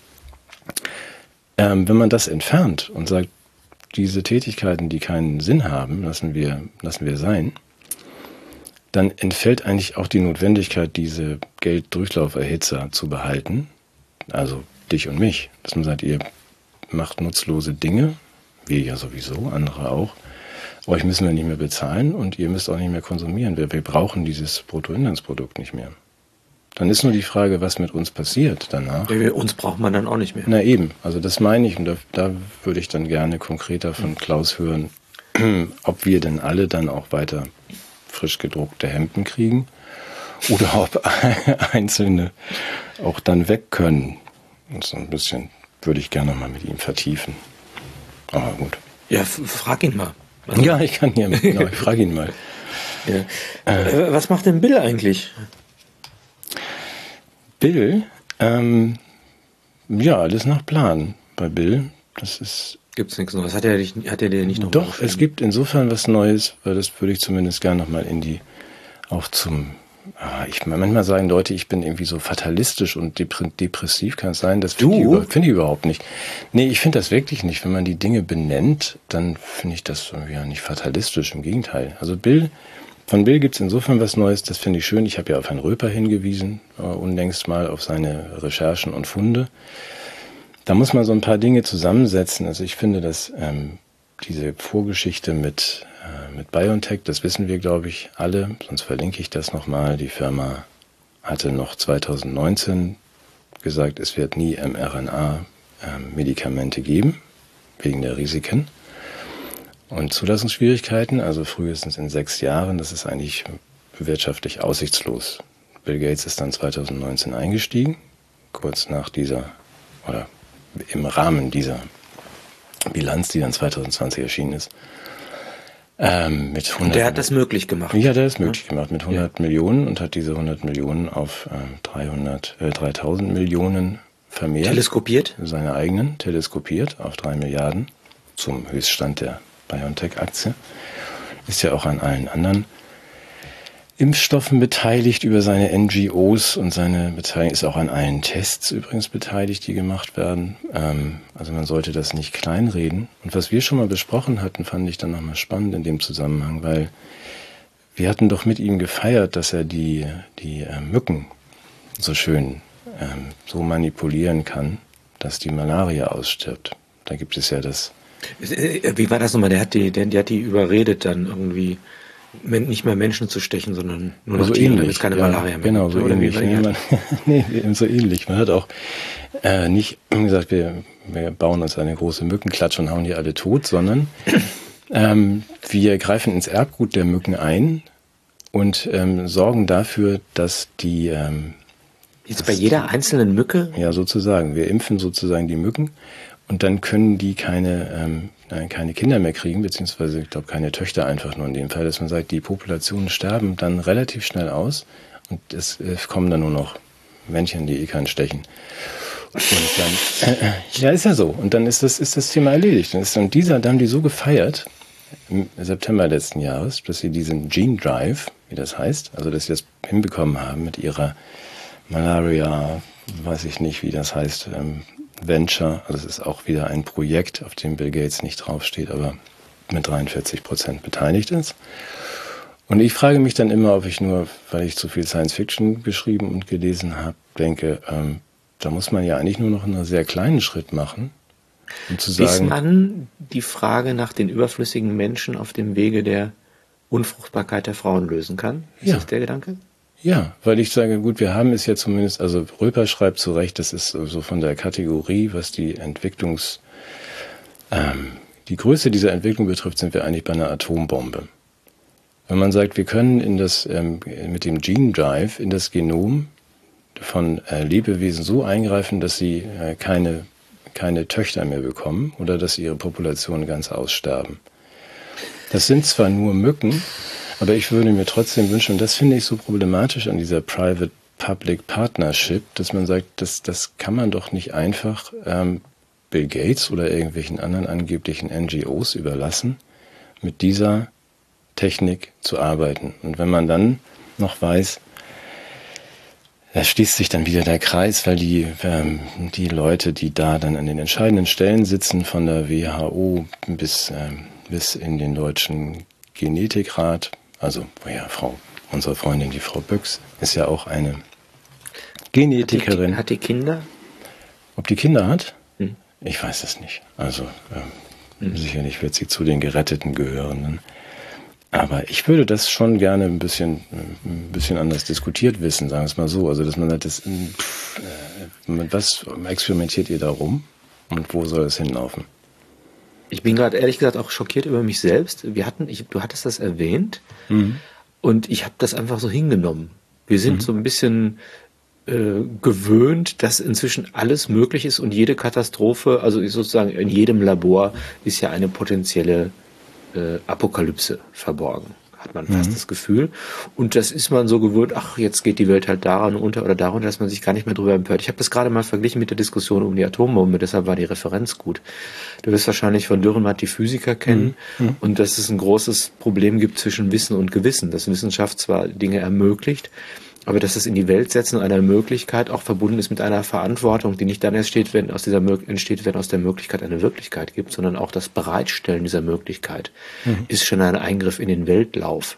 Wenn man das entfernt und sagt, diese Tätigkeiten, die keinen Sinn haben, lassen wir sein, dann entfällt eigentlich auch die Notwendigkeit, diese Gelddurchlauferhitzer zu behalten, also dich und mich, dass man sagt, ihr macht nutzlose Dinge, wir ja sowieso, andere auch, euch müssen wir nicht mehr bezahlen und ihr müsst auch nicht mehr konsumieren, wir brauchen dieses Bruttoinlandsprodukt nicht mehr. Dann ist nur die Frage, was mit uns passiert danach. Uns braucht man dann auch nicht mehr. Na eben, also das meine ich und da würde ich dann gerne konkreter von Klaus hören, ob wir denn alle dann auch weiter frisch gedruckte Hemden kriegen oder ob Einzelne auch dann weg können. Und so ein bisschen würde ich gerne mal mit ihm vertiefen. Aber gut. Ja, frag ihn mal. Ja, ich kann ja, genau, ich frage ihn mal. Ja. Was macht denn Bill eigentlich? Bill? Ja, alles nach Plan bei Bill. Das ist... Gibt's nichts Neues? Hat er dir nicht noch? Doch, es gibt insofern was Neues, weil das würde ich zumindest gerne nochmal manchmal sagen Leute, ich bin irgendwie so fatalistisch und depressiv, kann es sein, das finde ich überhaupt nicht. Nee, ich finde das wirklich nicht. Wenn man die Dinge benennt, dann finde ich das ja nicht fatalistisch, im Gegenteil. Also von Bill gibt es insofern was Neues, das finde ich schön. Ich habe ja auf Herrn Röper hingewiesen, unlängst mal auf seine Recherchen und Funde. Da muss man so ein paar Dinge zusammensetzen. Also ich finde, dass diese Vorgeschichte mit BioNTech, das wissen wir, glaube ich, alle, sonst verlinke ich das nochmal. Die Firma hatte noch 2019 gesagt, es wird nie mRNA-Medikamente geben, wegen der Risiken und Zulassungsschwierigkeiten, also frühestens in 6 Jahren. Das ist eigentlich wirtschaftlich aussichtslos. Bill Gates ist dann 2019 eingestiegen, kurz nach dieser, oder im Rahmen dieser Bilanz, die dann 2020 erschienen ist. Mit 100, und der hat das möglich gemacht. Ja, der ist möglich gemacht mit 100 Millionen und hat diese 100 Millionen auf 3000 Millionen vermehrt. Teleskopiert? Seine eigenen, teleskopiert auf 3 Milliarden zum Höchststand der BioNTech-Aktie. Ist ja auch an allen anderen Impfstoffen beteiligt über seine NGOs und seine Beteiligung ist auch an allen Tests übrigens beteiligt, die gemacht werden. Also man sollte das nicht kleinreden. Und was wir schon mal besprochen hatten, fand ich dann nochmal spannend in dem Zusammenhang, weil wir hatten doch mit ihm gefeiert, dass er die Mücken so schön so manipulieren kann, dass die Malaria ausstirbt. Da gibt es ja das. Wie war das nochmal? Der hat die überredet dann irgendwie, nicht mehr Menschen zu stechen, sondern nur noch so Tiere, ähnlich, damit es keine Malaria mehr genau, so ähnlich. So ähnlich. Man hat auch nicht gesagt, wir bauen uns eine große Mückenklatsche und hauen die alle tot, sondern wir greifen ins Erbgut der Mücken ein und sorgen dafür, dass die jetzt bei jeder einzelnen Mücke? Ja, sozusagen. Wir impfen sozusagen die Mücken und dann können die keine Kinder mehr kriegen, beziehungsweise ich glaube keine Töchter einfach nur in dem Fall, dass man sagt, die Populationen sterben dann relativ schnell aus und es kommen dann nur noch Männchen, die keinen stechen. Und dann, ja, ist ja so. Und dann ist das Thema erledigt. Und da haben die so gefeiert im September letzten Jahres, dass sie diesen Gene Drive, wie das heißt, also dass sie das hinbekommen haben mit ihrer Malaria, weiß ich nicht, wie das heißt, Venture, also es ist auch wieder ein Projekt, auf dem Bill Gates nicht draufsteht, aber mit 43% beteiligt ist. Und ich frage mich dann immer, ob ich nur, weil ich zu viel Science Fiction geschrieben und gelesen habe, denke, da muss man ja eigentlich nur noch einen sehr kleinen Schritt machen, um zu sagen... Bis man die Frage nach den überflüssigen Menschen auf dem Wege der Unfruchtbarkeit der Frauen lösen kann? Ist das der Gedanke? Ja, weil ich sage, gut, wir haben es ja zumindest, also Röper schreibt zu Recht, das ist so von der Kategorie, was die die Größe dieser Entwicklung betrifft, sind wir eigentlich bei einer Atombombe. Wenn man sagt, wir können mit dem Gene Drive in das Genom von Lebewesen so eingreifen, dass sie keine Töchter mehr bekommen oder dass ihre Populationen ganz aussterben. Das sind zwar nur Mücken, aber ich würde mir trotzdem wünschen, und das finde ich so problematisch an dieser Private-Public Partnership, dass man sagt, das kann man doch nicht einfach Bill Gates oder irgendwelchen anderen angeblichen NGOs überlassen, mit dieser Technik zu arbeiten. Und wenn man dann noch weiß, da schließt sich dann wieder der Kreis, weil die Leute, die da dann an den entscheidenden Stellen sitzen, von der WHO bis in den deutschen Genetikrat, also unsere Freundin, die Frau Büchs, ist ja auch eine Genetikerin. Hat die Kinder? Ob die Kinder hat? Ich weiß es nicht. Also sicherlich wird sie zu den Geretteten gehören. Aber ich würde das schon gerne ein bisschen anders diskutiert wissen, sagen wir es mal so. Also dass man sagt, mit was experimentiert ihr da rum und wo soll es hinlaufen? Ich bin gerade ehrlich gesagt auch schockiert über mich selbst. Du hattest das erwähnt und ich habe das einfach so hingenommen. Wir sind so ein bisschen gewöhnt, dass inzwischen alles möglich ist und jede Katastrophe, also sozusagen in jedem Labor ist ja eine potenzielle Apokalypse verborgen, hat man fast das Gefühl. Und das ist man so gewöhnt, ach, jetzt geht die Welt halt daran unter oder darunter, dass man sich gar nicht mehr drüber empört. Ich habe das gerade mal verglichen mit der Diskussion um die Atombombe, deshalb war die Referenz gut. Du wirst wahrscheinlich von Dürrenmatt die Physiker kennen und dass es ein großes Problem gibt zwischen Wissen und Gewissen, dass Wissenschaft zwar Dinge ermöglicht, aber dass es in die Welt setzen einer Möglichkeit auch verbunden ist mit einer Verantwortung, die nicht dann entsteht, wenn aus der Möglichkeit eine Wirklichkeit gibt, sondern auch das Bereitstellen dieser Möglichkeit ist schon ein Eingriff in den Weltlauf.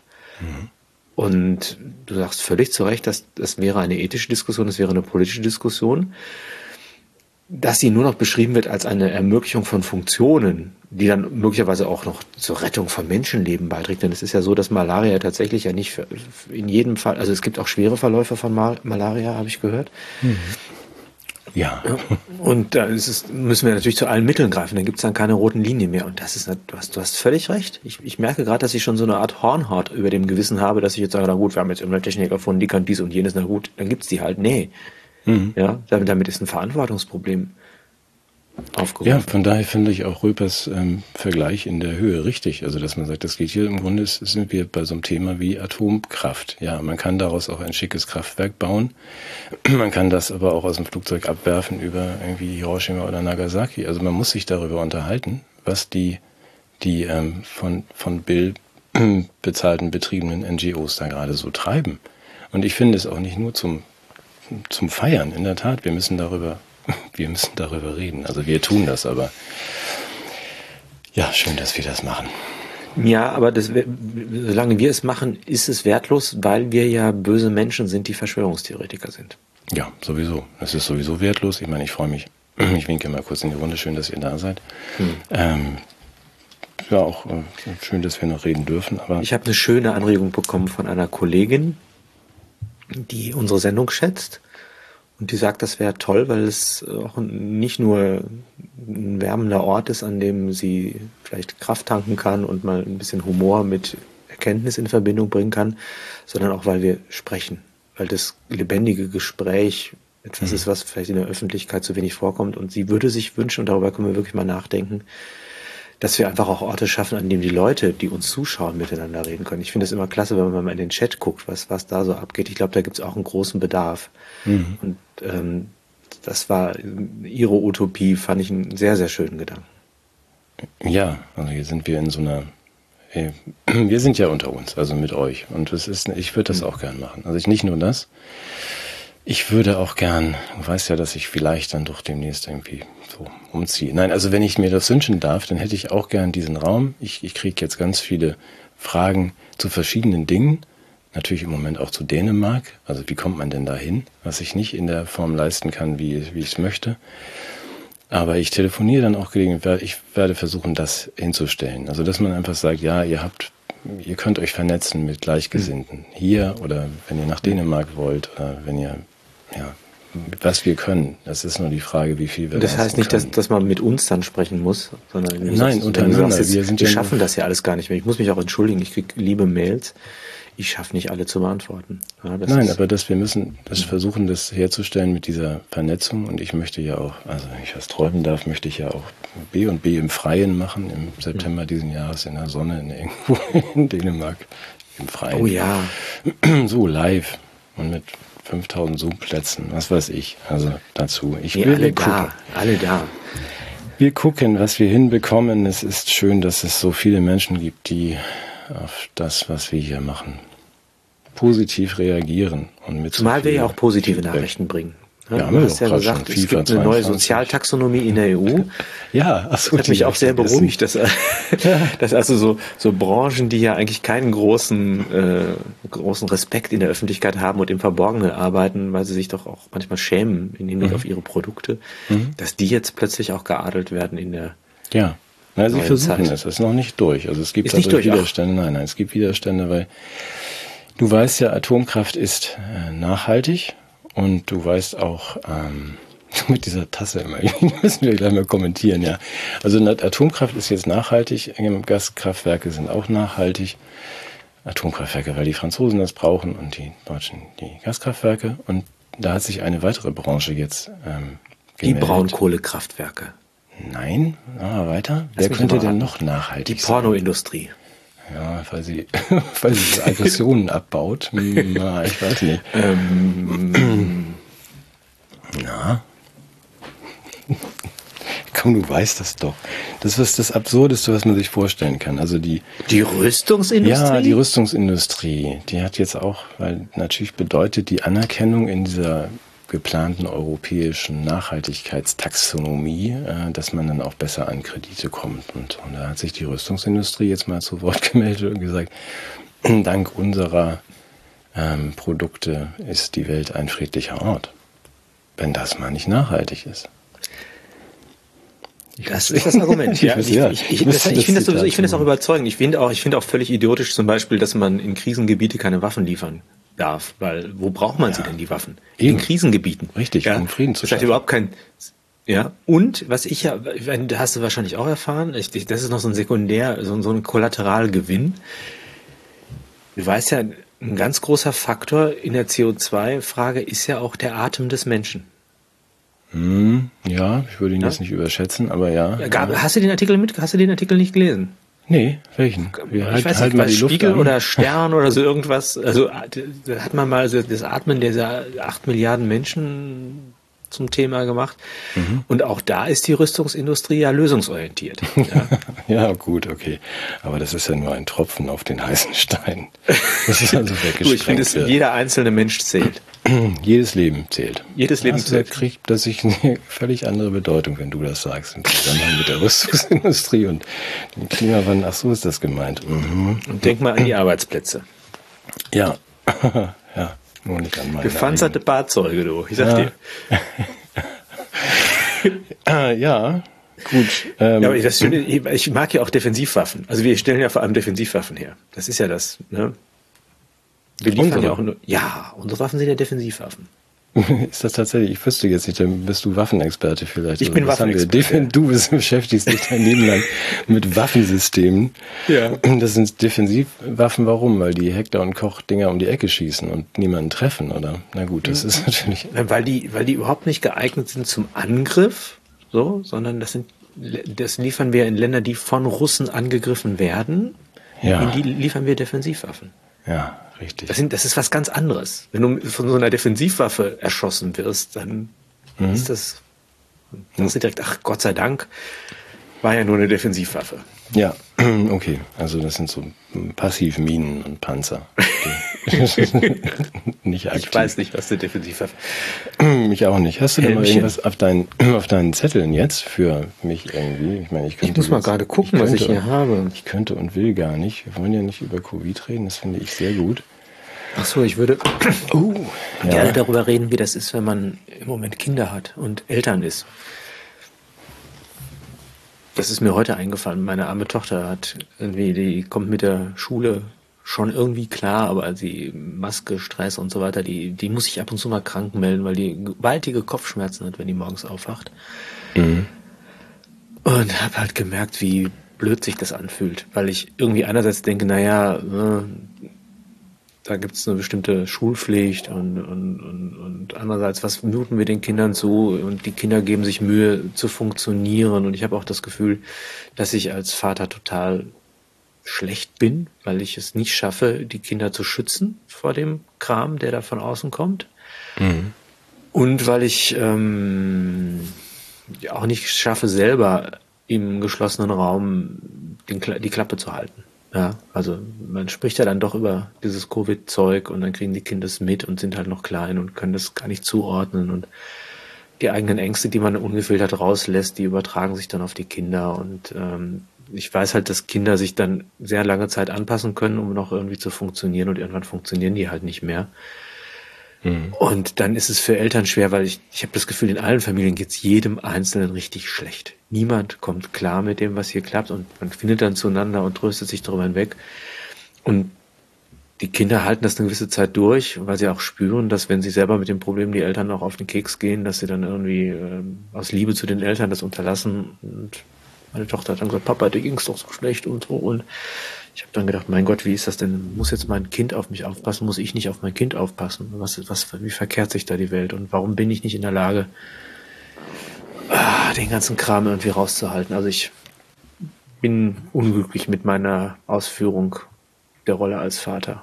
Und du sagst völlig zu Recht, dass das wäre eine ethische Diskussion, das wäre eine politische Diskussion. dass sie nur noch beschrieben wird als eine Ermöglichung von Funktionen, die dann möglicherweise auch noch zur Rettung von Menschenleben beiträgt. Denn es ist ja so, dass Malaria tatsächlich ja nicht in jedem Fall, also es gibt auch schwere Verläufe von Malaria, habe ich gehört. Ja. Und da müssen wir natürlich zu allen Mitteln greifen, dann gibt es dann keine roten Linien mehr. Und das ist, du hast völlig recht. Ich merke gerade, dass ich schon so eine Art Hornhaut über dem Gewissen habe, dass ich jetzt sage, na gut, wir haben jetzt irgendeine Technik erfunden, die kann dies und jenes, na gut, dann gibt's die halt. Nee. Ja, damit ist ein Verantwortungsproblem aufgerufen. Ja, von daher finde ich auch Röpers Vergleich in der Höhe richtig. Also, dass man sagt, das geht hier im Grunde, sind wir bei so einem Thema wie Atomkraft. Ja, man kann daraus auch ein schickes Kraftwerk bauen. Man kann das aber auch aus dem Flugzeug abwerfen über irgendwie Hiroshima oder Nagasaki. Also, man muss sich darüber unterhalten, was die von Bill bezahlten, betriebenen NGOs da gerade so treiben. Und ich finde es auch nicht nur zum Feiern. In der Tat, wir müssen darüber reden. Also wir tun das, aber ja, schön, dass wir das machen. Ja, aber solange wir es machen, ist es wertlos, weil wir ja böse Menschen sind, die Verschwörungstheoretiker sind. Ja, sowieso. Es ist sowieso wertlos. Ich meine, ich freue mich. Ich winke mal kurz in die Runde. Schön, dass ihr da seid. Ja, auch schön, dass wir noch reden dürfen. Aber ich habe eine schöne Anregung bekommen von einer Kollegin, die unsere Sendung schätzt. Und die sagt, das wäre toll, weil es auch nicht nur ein wärmender Ort ist, an dem sie vielleicht Kraft tanken kann und mal ein bisschen Humor mit Erkenntnis in Verbindung bringen kann, sondern auch, weil wir sprechen. Weil das lebendige Gespräch etwas ist, was vielleicht in der Öffentlichkeit zu wenig vorkommt. Und sie würde sich wünschen, und darüber können wir wirklich mal nachdenken, dass wir einfach auch Orte schaffen, an denen die Leute, die uns zuschauen, miteinander reden können. Ich finde es immer klasse, wenn man mal in den Chat guckt, was da so abgeht. Ich glaube, da gibt es auch einen großen Bedarf. Und das war ihre Utopie, fand ich einen sehr, sehr schönen Gedanken. Ja, also hier sind wir in so einer, wir sind ja unter uns, also mit euch. Und ich würde das auch gern machen. Also nicht nur das, ich würde auch gern, du weißt ja, dass ich vielleicht dann doch demnächst irgendwie so umziehe. Nein, also wenn ich mir das wünschen darf, dann hätte ich auch gern diesen Raum. Ich kriege jetzt ganz viele Fragen zu verschiedenen Dingen. Natürlich im Moment auch zu Dänemark. Also wie kommt man denn da hin, was ich nicht in der Form leisten kann, wie ich es möchte. Aber ich telefoniere dann auch gelegentlich. Ich werde versuchen, das hinzustellen. Also dass man einfach sagt, ja, ihr könnt euch vernetzen mit Gleichgesinnten. Hier oder wenn ihr nach Dänemark wollt oder wenn ihr, ja, was wir können. Das ist nur die Frage, wie viel wir das heißt nicht, dass man mit uns dann sprechen muss, sondern nein, untereinander. Wir schaffen das ja alles gar nicht mehr. Ich muss mich auch entschuldigen, ich kriege liebe Mails. Ich schaffe nicht alle zu beantworten. Ja, nein, aber wir müssen das versuchen, das herzustellen mit dieser Vernetzung. Und ich möchte ja auch, also wenn ich was träumen darf, möchte ich ja auch B&B im Freien machen, im September diesen Jahres in der Sonne irgendwo in Dänemark im Freien. Oh ja. So live und mit 5000 Zoom-Plätzen, was weiß ich. Also dazu. Alle da. Wir gucken, was wir hinbekommen. Es ist schön, dass es so viele Menschen gibt, die auf das, was wir hier machen, positiv reagieren. Und zumal wir ja auch positive Nachrichten bringen. Ja, du hast ja gesagt, es gibt eine neue Sozialtaxonomie in der EU. Ja, das hat mich auch sehr beruhigt, dass also so Branchen, die ja eigentlich keinen großen Respekt in der Öffentlichkeit haben und im Verborgenen arbeiten, weil sie sich doch auch manchmal schämen im Hinblick auf ihre Produkte, dass die jetzt plötzlich auch geadelt werden in der Na, sie versuchen es. Es ist noch nicht durch. Also es gibt Widerstände. Nein, es gibt Widerstände, weil du weißt ja, Atomkraft ist nachhaltig und du weißt auch mit dieser Tasse immer, müssen wir gleich mal kommentieren, ja. Also Atomkraft ist jetzt nachhaltig, Gaskraftwerke sind auch nachhaltig. Atomkraftwerke, weil die Franzosen das brauchen und die Deutschen die Gaskraftwerke. Und da hat sich eine weitere Branche jetzt gemeldet. Die Braunkohlekraftwerke. Nein, weiter. Wer könnte denn noch nachhaltig sein? Die Pornoindustrie. Ja, weil sie Aggressionen abbaut. Na, ich weiß nicht. Na? Komm, du weißt das doch. Das ist das Absurdeste, was man sich vorstellen kann. Also die Rüstungsindustrie? Ja, die Rüstungsindustrie. Die hat jetzt auch, weil natürlich bedeutet die Anerkennung in dieser geplanten europäischen Nachhaltigkeitstaxonomie, dass man dann auch besser an Kredite kommt. Und da hat sich die Rüstungsindustrie jetzt mal zu Wort gemeldet und gesagt, dank unserer Produkte ist die Welt ein friedlicher Ort. Wenn das mal nicht nachhaltig ist. Das ist das Argument. Ja, ich finde das auch überzeugend. Ich finde auch völlig idiotisch zum Beispiel, dass man in Krisengebiete keine Waffen liefern darf, weil wo braucht man sie denn, die Waffen? In Krisengebieten. Richtig, um Frieden zu schaffen. Das hat überhaupt kein, ja, und was ich ja, da hast du wahrscheinlich auch erfahren, das ist noch so ein Sekundär, so ein Kollateralgewinn. Du weißt ja, ein ganz großer Faktor in der CO2-Frage ist ja auch der Atem des Menschen. Ja, ich würde ihn jetzt nicht überschätzen, aber ja. Hast du den Artikel nicht gelesen? Nee, welchen? Ich weiß nicht, bei Spiegel oder Stern oder so irgendwas. Also da hat man mal so das Atmen dieser 8 Milliarden Menschen zum Thema gemacht. Und auch da ist die Rüstungsindustrie ja lösungsorientiert. Ja, ja gut, okay. Aber das ist ja nur ein Tropfen auf den heißen Stein. Das ist also ich finde, jeder einzelne Mensch zählt. Jedes Leben zählt. Jedes Leben zählt. Kriegt das eine völlig andere Bedeutung, wenn du das sagst, im Zusammenhang mit der Rüstungsindustrie und dem Klimawandel. Ach, so ist das gemeint. Und denk mal an die Arbeitsplätze. Ja, ja. Nur nicht an meine gepanzerte Fahrzeuge, du. Ich sag dir. Ja, gut. Ja, aber das Schöne, ich mag ja auch Defensivwaffen. Also wir stellen ja vor allem Defensivwaffen her. Das ist ja das, ne? Wir liefern ja auch nur. Ja, unsere Waffen sind ja Defensivwaffen. Ist das tatsächlich? Ich wüsste jetzt nicht, dann bist du Waffenexperte vielleicht. Ich bin Waffenexperte. Du beschäftigst dich dein Leben lang mit Waffensystemen. Ja. Das sind Defensivwaffen, warum? Weil die Hektar- und Koch-Dinger um die Ecke schießen und niemanden treffen, oder? Na gut, das ist natürlich... Weil die überhaupt nicht geeignet sind zum Angriff, so, sondern das liefern wir in Länder, die von Russen angegriffen werden. Ja. In die liefern wir Defensivwaffen. Ja, richtig. Das ist was ganz anderes. Wenn du von so einer Defensivwaffe erschossen wirst, dann ist das, dann ist direkt, ach Gott sei Dank, war ja nur eine Defensivwaffe. Ja, okay. Also das sind so Passivminen und Panzer. Nicht aktiv. Ich weiß nicht, was eine Defensivwaffe ist. Ich auch nicht. Hast du denn mal irgendwas auf deinen Zetteln jetzt für mich irgendwie? Ich meine, ich muss mal gerade gucken, was ich hier habe. Ich könnte und will gar nicht. Wir wollen ja nicht über Covid reden. Das finde ich sehr gut. Ach so, ich würde gerne darüber reden, wie das ist, wenn man im Moment Kinder hat und Eltern ist. Das ist mir heute eingefallen. Meine arme Tochter die kommt mit der Schule schon irgendwie klar, aber die Maske, Stress und so weiter, die muss sich ab und zu mal krank melden, weil die gewaltige Kopfschmerzen hat, wenn die morgens aufwacht. Und habe halt gemerkt, wie blöd sich das anfühlt, weil ich irgendwie einerseits denke, da gibt es eine bestimmte Schulpflicht und andererseits, was muten wir den Kindern zu? Und die Kinder geben sich Mühe zu funktionieren und ich habe auch das Gefühl, dass ich als Vater total schlecht bin, weil ich es nicht schaffe, die Kinder zu schützen vor dem Kram, der da von außen kommt. Und weil ich auch nicht schaffe, selber im geschlossenen Raum die Klappe zu halten. Ja, also man spricht ja dann doch über dieses Covid-Zeug und dann kriegen die Kinder es mit und sind halt noch klein und können das gar nicht zuordnen und die eigenen Ängste, die man ungefiltert rauslässt, die übertragen sich dann auf die Kinder und ich weiß halt, dass Kinder sich dann sehr lange Zeit anpassen können, um noch irgendwie zu funktionieren und irgendwann funktionieren die halt nicht mehr. Und dann ist es für Eltern schwer, weil ich habe das Gefühl, in allen Familien geht's jedem Einzelnen richtig schlecht. Niemand kommt klar mit dem, was hier klappt und man findet dann zueinander und tröstet sich darüber hinweg. Und die Kinder halten das eine gewisse Zeit durch, weil sie auch spüren, dass wenn sie selber mit dem Problem die Eltern auch auf den Keks gehen, dass sie dann irgendwie aus Liebe zu den Eltern das unterlassen. Und meine Tochter hat dann gesagt, Papa, dir ging's doch so schlecht und so. Und ich habe dann gedacht, mein Gott, wie ist das denn? Muss jetzt mein Kind auf mich aufpassen? Muss ich nicht auf mein Kind aufpassen? Wie verkehrt sich da die Welt? Und warum bin ich nicht in der Lage, den ganzen Kram irgendwie rauszuhalten? Also ich bin unglücklich mit meiner Ausführung der Rolle als Vater.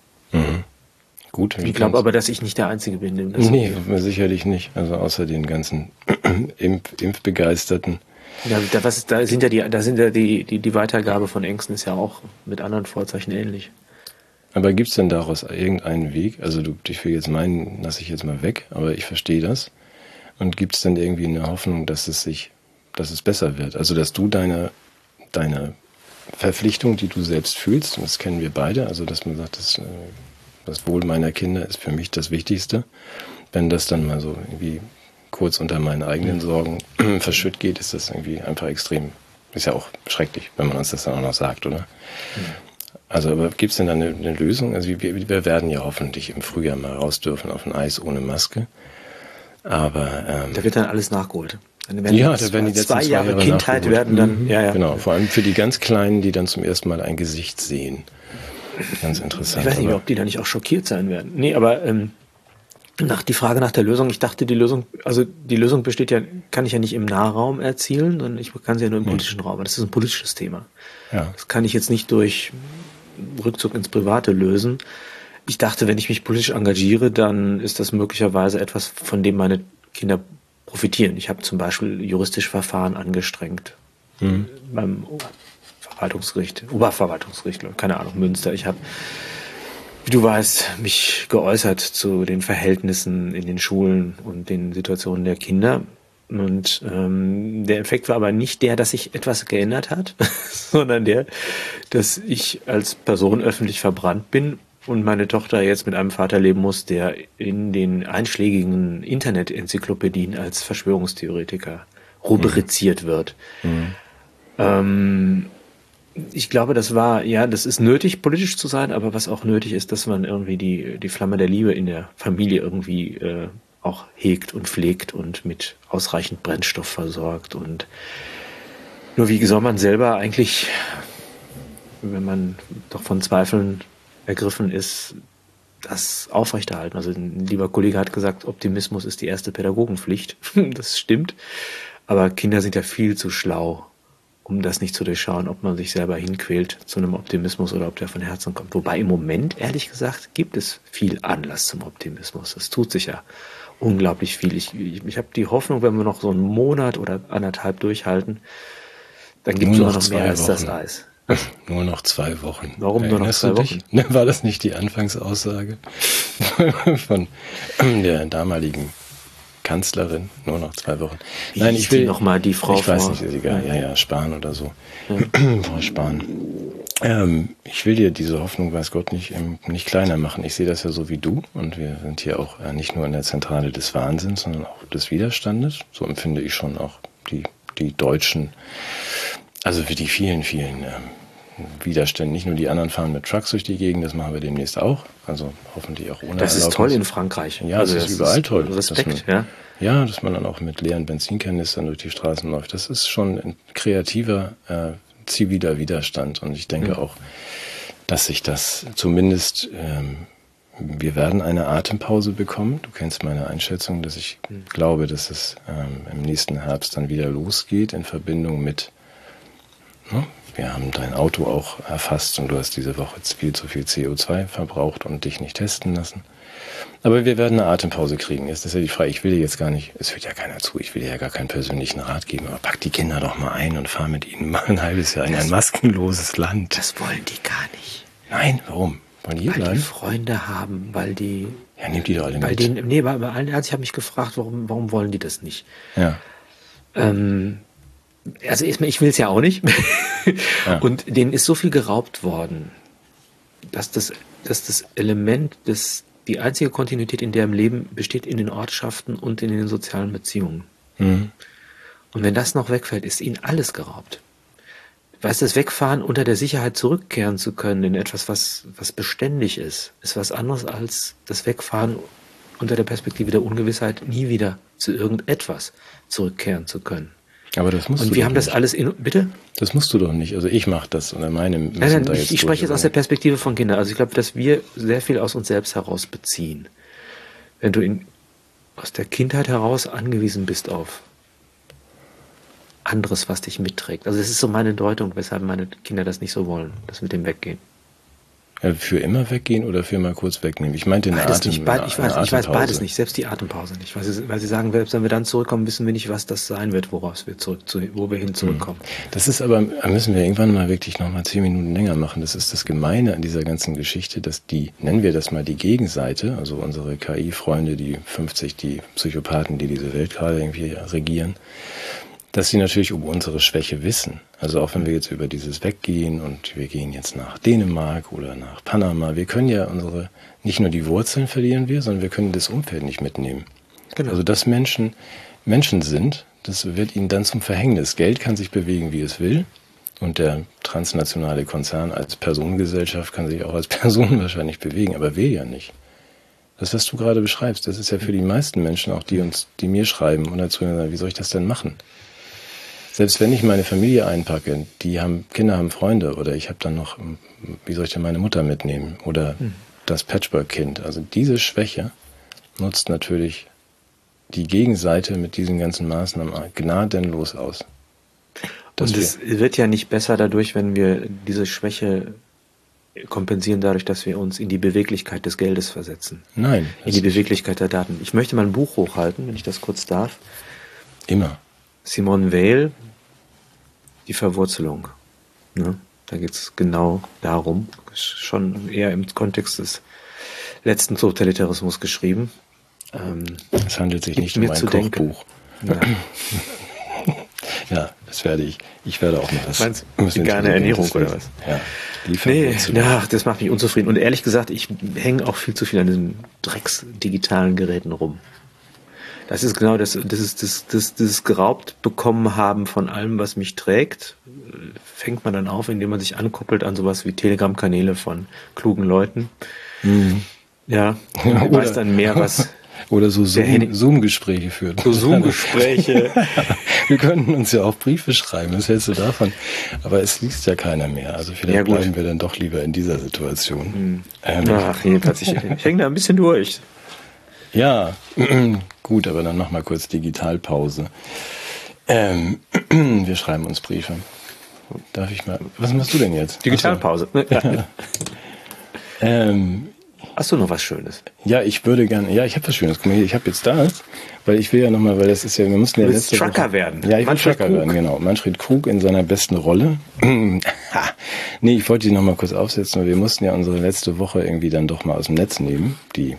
Gut. Ich glaube aber, dass ich nicht der Einzige bin. Dem das sicherlich nicht. Also außer den ganzen Impfbegeisterten. Ja, da sind ja die Weitergabe von Ängsten ist ja auch mit anderen Vorzeichen ähnlich. Aber gibt's denn daraus irgendeinen Weg? Also ich will jetzt meinen, lasse ich jetzt mal weg, aber ich verstehe das. Und gibt's denn irgendwie eine Hoffnung, dass es besser wird? Also dass du deine Verpflichtung, die du selbst fühlst, und das kennen wir beide, also dass man sagt, das Wohl meiner Kinder ist für mich das Wichtigste. Wenn das dann mal so irgendwie kurz unter meinen eigenen Sorgen verschütt geht, ist das irgendwie einfach extrem. Ist ja auch schrecklich, wenn man uns das dann auch noch sagt, oder? Also, aber gibt es denn da eine Lösung? Also wir werden ja hoffentlich im Frühjahr mal raus dürfen auf ein Eis ohne Maske. Aber da wird dann alles nachgeholt. Da werden die letzten 2 Jahre Kindheit werden dann. Ja. Genau, vor allem für die ganz Kleinen, die dann zum ersten Mal ein Gesicht sehen. Ganz interessant. Ich weiß nicht, ob die da nicht auch schockiert sein werden. Nee, aber die Frage nach der Lösung, ich dachte, die Lösung besteht ja, kann ich ja nicht im Nahraum erzielen, sondern ich kann sie ja nur im politischen Raum. Das ist ein politisches Thema. Ja. Das kann ich jetzt nicht durch Rückzug ins Private lösen. Ich dachte, wenn ich mich politisch engagiere, dann ist das möglicherweise etwas, von dem meine Kinder profitieren. Ich habe zum Beispiel juristische Verfahren angestrengt beim Oberverwaltungsgericht, keine Ahnung, Münster. Ich habe, wie du weißt, mich geäußert zu den Verhältnissen in den Schulen und den Situationen der Kinder. Und der Effekt war aber nicht der, dass sich etwas geändert hat, sondern der, dass ich als Person öffentlich verbrannt bin und meine Tochter jetzt mit einem Vater leben muss, der in den einschlägigen Internet-Enzyklopädien als Verschwörungstheoretiker rubriziert wird. Ich glaube, das ist nötig, politisch zu sein, aber was auch nötig ist, dass man irgendwie die Flamme der Liebe in der Familie irgendwie auch hegt und pflegt und mit ausreichend Brennstoff versorgt. Und nur wie soll man selber eigentlich, wenn man doch von Zweifeln ergriffen ist, das aufrechterhalten? Also ein lieber Kollege hat gesagt, Optimismus ist die erste Pädagogenpflicht. Das stimmt. Aber Kinder sind ja viel zu schlau, um das nicht zu durchschauen, ob man sich selber hinquält zu einem Optimismus oder ob der von Herzen kommt. Wobei im Moment, ehrlich gesagt, gibt es viel Anlass zum Optimismus. Es tut sich ja unglaublich viel. Ich habe die Hoffnung, wenn wir noch so einen Monat oder 1,5 durchhalten, dann gibt es noch mehr als das Eis. Nur noch 2 Wochen. Warum nur noch 2 Wochen? War das nicht die Anfangsaussage von der damaligen Kanzlerin? Nur noch 2 Wochen. Nein, ich will noch mal die Frau. Ich weiß nicht, ist egal. Ja, Spahn oder so. Frau Spahn. Ich will dir diese Hoffnung, weiß Gott, nicht kleiner machen. Ich sehe das ja so wie du und wir sind hier auch nicht nur in der Zentrale des Wahnsinns, sondern auch des Widerstandes. So empfinde ich schon auch die Deutschen, also für die vielen Widerstände. Nicht nur die anderen fahren mit Trucks durch die Gegend, das machen wir demnächst auch. Also hoffentlich auch ohne Das ist toll in Frankreich. Ja, also das ist überall toll. Respekt, ja, dass man dann auch mit leeren Benzinkanistern durch die Straßen läuft. Das ist schon ein kreativer ziviler Widerstand. Und ich denke auch, dass sich das zumindest, wir werden eine Atempause bekommen. Du kennst meine Einschätzung, dass ich glaube, dass es im nächsten Herbst dann wieder losgeht in Verbindung mit, wir haben dein Auto auch erfasst und du hast diese Woche viel zu viel CO2 verbraucht und dich nicht testen lassen. Aber wir werden eine Atempause kriegen. Jetzt ist ja die Frage, ich will dir jetzt gar nicht, es hört ja keiner zu, ich will dir ja gar keinen persönlichen Rat geben, aber pack die Kinder doch mal ein und fahr mit ihnen mal ein halbes Jahr in ein maskenloses Land. Das wollen die gar nicht. Nein, warum? Wollen die weil die Freunde haben, weil die... Ja, nehmt die doch alle bei mit. Denen, bei allen, ich habe mich gefragt, warum wollen die das nicht? Ja. Also ich will es ja auch nicht. Ja. Und denen ist so viel geraubt worden, dass das Element, die einzige Kontinuität in deren Leben besteht in den Ortschaften und in den sozialen Beziehungen. Und wenn das noch wegfällt, ist ihnen alles geraubt. Weißt du, das Wegfahren unter der Sicherheit zurückkehren zu können in etwas, was beständig ist was anderes als das Wegfahren unter der Perspektive der Ungewissheit, nie wieder zu irgendetwas zurückkehren zu können. Aber das musst du. Und wir haben das alles bitte? Das musst du doch nicht. Also ich mache das oder meine. Nein, ich spreche jetzt aus der Perspektive von Kindern. Also ich glaube, dass wir sehr viel aus uns selbst heraus beziehen. Wenn du aus der Kindheit heraus angewiesen bist auf anderes, was dich mitträgt. Also das ist so meine Deutung, weshalb meine Kinder das nicht so wollen, das mit dem Weggehen. Ja, für immer weggehen oder für mal kurz wegnehmen? Ich meinte eine Atempause. Ich weiß beides nicht, selbst die Atempause nicht. Weil sie sagen, wenn wir dann zurückkommen, wissen wir nicht, was das sein wird, wo wir hin zurückkommen. Das ist aber, müssen wir irgendwann mal wirklich nochmal 10 Minuten länger machen. Das ist das Gemeine an dieser ganzen Geschichte, dass nennen wir das mal die Gegenseite, also unsere KI-Freunde, die 50, die Psychopathen, die diese Welt gerade irgendwie regieren, dass sie natürlich um unsere Schwäche wissen. Also auch wenn wir jetzt über dieses Weggehen und wir gehen jetzt nach Dänemark oder nach Panama, wir können ja nicht nur die Wurzeln verlieren wir, sondern wir können das Umfeld nicht mitnehmen. Genau. Also dass Menschen sind, das wird ihnen dann zum Verhängnis. Geld kann sich bewegen, wie es will. Und der transnationale Konzern als Personengesellschaft kann sich auch als Person wahrscheinlich bewegen, aber wir ja nicht. Das, was du gerade beschreibst, das ist ja für die meisten Menschen, auch die mir schreiben und dazu sagen, wie soll ich das denn machen? Selbst wenn ich meine Familie einpacke, Kinder haben Freunde oder ich habe dann noch, wie soll ich denn meine Mutter mitnehmen? Oder das Patchwork-Kind. Also diese Schwäche nutzt natürlich die Gegenseite mit diesen ganzen Maßnahmen gnadenlos aus. Und es wird ja nicht besser dadurch, wenn wir diese Schwäche kompensieren dadurch, dass wir uns in die Beweglichkeit des Geldes versetzen. Nein. In die Beweglichkeit der Daten. Ich möchte mal ein Buch hochhalten, wenn ich das kurz darf. Immer. Simone Weil, Die Verwurzelung. Ne? Da geht es genau darum, schon eher im Kontext des letzten Totalitarismus geschrieben. Es handelt sich nicht um ein Kochbuch. Ja. Ja, das werde ich. Ich werde auch mal das. Meinst du vegane Ernährung oder was? Ja. Das macht mich unzufrieden. Und ehrlich gesagt, ich hänge auch viel zu viel an diesen Drecks-digitalen Geräten rum. Das ist genau das geraubt bekommen haben von allem, was mich trägt, fängt man dann auf, indem man sich ankoppelt an sowas wie Telegram-Kanäle von klugen Leuten. Mhm. Ja, man weiß dann mehr, was... Oder so Zoom-Gespräche führen. So Zoom-Gespräche. Wir könnten uns ja auch Briefe schreiben, was hältst du davon? Aber es liest ja keiner mehr. Also vielleicht bleiben wir dann doch lieber in dieser Situation. Ach, jedenfalls, ich hänge da ein bisschen durch. Ja, gut, aber dann noch mal kurz Digitalpause. Wir schreiben uns Briefe. Darf ich mal... Was machst du denn jetzt? Digitalpause. Ja. Hast du noch was Schönes? Ja, ich würde gerne, ich habe was Schönes. Guck mal hier, ich habe jetzt das, weil ich will ja nochmal, weil das ist ja, wir mussten ja letzte Woche... Trucker werden. Ja, ich will Trucker werden, genau. Manfred Krug in seiner besten Rolle. Nee, ich wollte die nochmal kurz aufsetzen, weil wir mussten ja unsere letzte Woche irgendwie dann doch mal aus dem Netz nehmen, die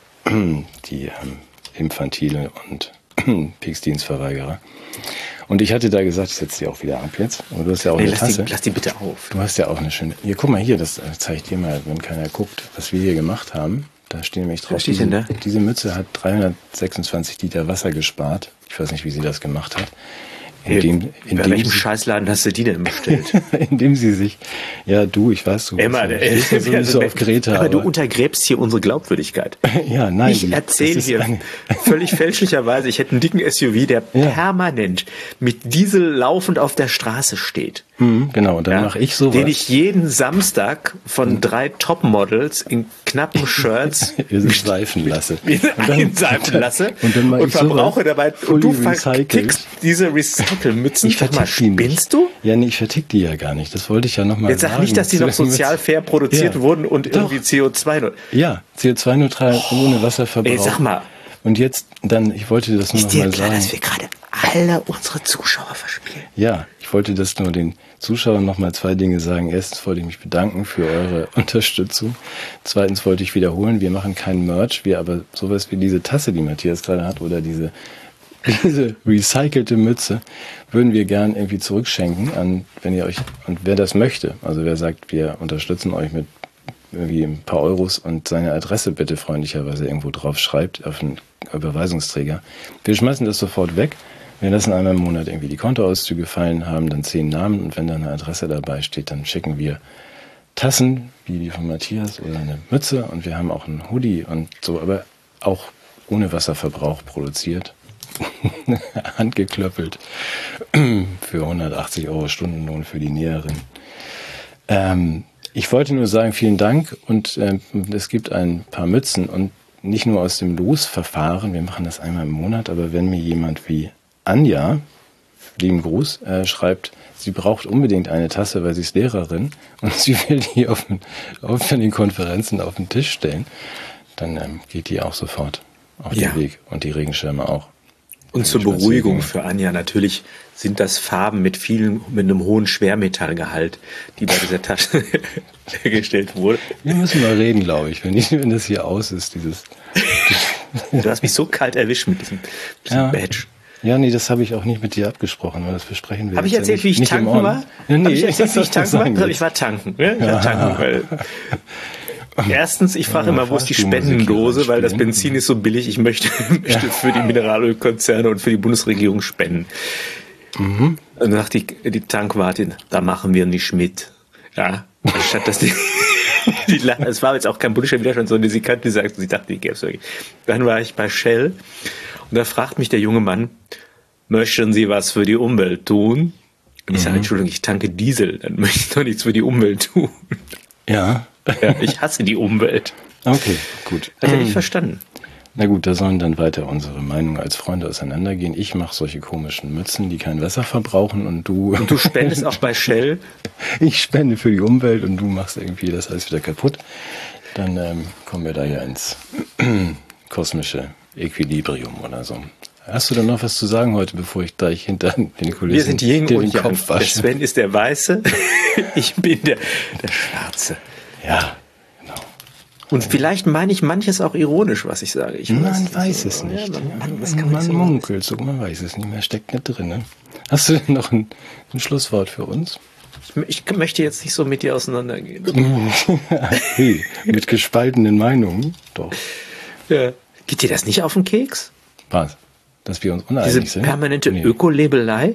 Infantile und Pieksdienstverweigerer. Und ich hatte da gesagt, ich setze die auch wieder ab jetzt. Und du hast ja auch eine Tasse. Lass die bitte auf. Du hast ja auch eine schöne... Hier, guck mal hier, das zeige ich dir mal, wenn keiner guckt, was wir hier gemacht haben. Da stehen nämlich drauf. Was steht denn da? Diese Mütze hat 326 Liter Wasser gespart. Ich weiß nicht, wie sie das gemacht hat. In welchem Scheißladen hast du die denn bestellt? Indem sie sich... Ja, du, ich weiß, du bist sowieso auf Greta. Aber du untergräbst hier unsere Glaubwürdigkeit. Ja, nein. Ich erzähle hier völlig fälschlicherweise, ich hätte einen dicken SUV, der permanent mit Diesel laufend auf der Straße steht. Genau, und dann mache ich sowas. Den ich jeden Samstag von 3 Topmodels in knappen Shirts seifen lasse. Einseifen lasse und verbrauche dabei. Und du vertickst diese Recycle-Mützen. Spinnst du? Ja, nee, ich vertick die ja gar nicht. Das wollte ich ja nochmal sagen. Jetzt sag nicht, dass die noch sozial fair produziert wurden und irgendwie CO2... Ja, CO2-neutral, ohne Wasserverbrauch. Ey, sag mal. Und jetzt, ich wollte das nur noch mal sagen. Ist dir klar, dass wir gerade alle unsere Zuschauer verspielen? Ja, ich wollte das nur den Zuschauern noch mal 2 Dinge sagen. Erstens wollte ich mich bedanken für eure Unterstützung. Zweitens wollte ich wiederholen, wir machen keinen Merch, aber sowas wie diese Tasse, die Matthias gerade hat, oder diese recycelte Mütze, würden wir gern irgendwie zurückschenken wenn ihr euch, und wer das möchte, also wer sagt, wir unterstützen euch mit irgendwie ein paar Euros und seine Adresse bitte freundlicherweise irgendwo drauf schreibt, auf einen Überweisungsträger. Wir schmeißen das sofort weg. Wir lassen einmal im Monat irgendwie die Kontoauszüge fallen, haben dann 10 Namen und wenn da eine Adresse dabei steht, dann schicken wir Tassen, wie die von Matthias, oder eine Mütze und wir haben auch einen Hoodie und so, aber auch ohne Wasserverbrauch produziert. Handgeklöppelt für 180 € Stundenlohn für die Näherin. Ich wollte nur sagen, vielen Dank und es gibt ein paar Mützen und nicht nur aus dem Losverfahren, wir machen das einmal im Monat, aber wenn mir jemand wie Anja, lieben Gruß, schreibt, sie braucht unbedingt eine Tasse, weil sie ist Lehrerin und sie will die auf den Konferenzen auf den Tisch stellen, dann geht die auch sofort auf den Weg und die Regenschirme auch. Und zur Beruhigung für Anja, natürlich sind das Farben mit einem hohen Schwermetallgehalt, die bei dieser Tasche hergestellt wurden. Wir müssen mal reden, glaube ich, wenn das hier aus ist, dieses... Du hast mich so kalt erwischt mit diesem Badge. Ja, nee, das habe ich auch nicht mit dir abgesprochen, weil das besprechen wir. Habe ich erzählt, wie ich tanken war? Ja, nee, ich war tanken. Ja, ich war tanken. Erstens, ich frage Ja, immer, wo ist die fragst du Spendendose, Musik weil das spielen? Benzin ist so billig, ich möchte für die Mineralölkonzerne und für die Bundesregierung spenden. Und dann sagt die Tankwartin, da machen wir nicht mit. Ja, anstatt dass es war jetzt auch kein politischer Widerstand, sondern sie kannte, sie dachte, die gäbe es wirklich. Dann war ich bei Shell und da fragt mich der junge Mann, möchten Sie was für die Umwelt tun? Und ich sage, Entschuldigung, ich tanke Diesel, dann möchte ich doch nichts für die Umwelt tun. Ja. Ja, ich hasse die Umwelt. Okay, gut. Hat er nicht verstanden. Na gut, da sollen dann weiter unsere Meinungen als Freunde auseinandergehen. Ich mache solche komischen Mützen, die kein Wasser verbrauchen und du... Und du spendest auch bei Shell? Ich spende für die Umwelt und du machst irgendwie das alles wieder kaputt. Dann kommen wir da ja ins kosmische Equilibrium oder so. Hast du denn noch was zu sagen heute, bevor ich gleich hinter den Kulissen Wir sind Yin und Yang. Kopf wasche? Der Sven ist der Weiße, ich bin der Schwarze. Ja, genau. Und vielleicht meine ich manches auch ironisch, was ich sage. Man weiß es nicht. Man munkelt so, man weiß es nicht mehr, steckt nicht drin. Ne? Hast du denn noch ein Schlusswort für uns? Ich möchte jetzt nicht so mit dir auseinandergehen. Hey, mit gespaltenen Meinungen? Doch. Ja. Geht dir das nicht auf den Keks? Was? Dass wir uns uneinig Diese sind? permanente Nee. Ökolabelei?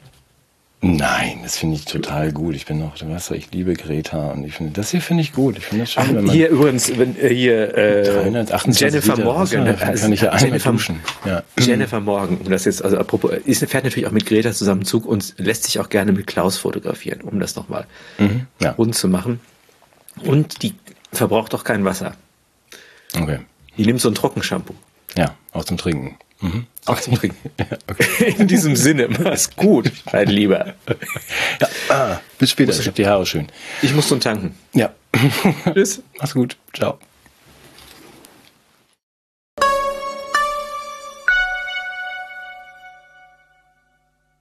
Nein, das finde ich total gut. Ich bin noch, du weißt doch, ich liebe Greta und ich finde, das hier finde ich gut. Ich finde das schön, wenn man Hier übrigens, hier 328 Jennifer Liter Morgan. Wasser, kann ich ja einmal Jennifer, duschen. Ja. Jennifer Morgan, um das jetzt, also apropos, fährt natürlich auch mit Greta zusammen Zug und lässt sich auch gerne mit Klaus fotografieren, um das nochmal Ja. rund zu machen. Und die verbraucht auch kein Wasser. Okay. Die nimmt so ein Trockenshampoo. Ja, auch zum Trinken. Auch zum Trinken. Ja, okay. In diesem Sinne, mach's gut, mein Lieber. Bis später. Ich hab die Haare schön. Ich muss zum Tanken. Ja. Tschüss. Mach's gut. Ciao.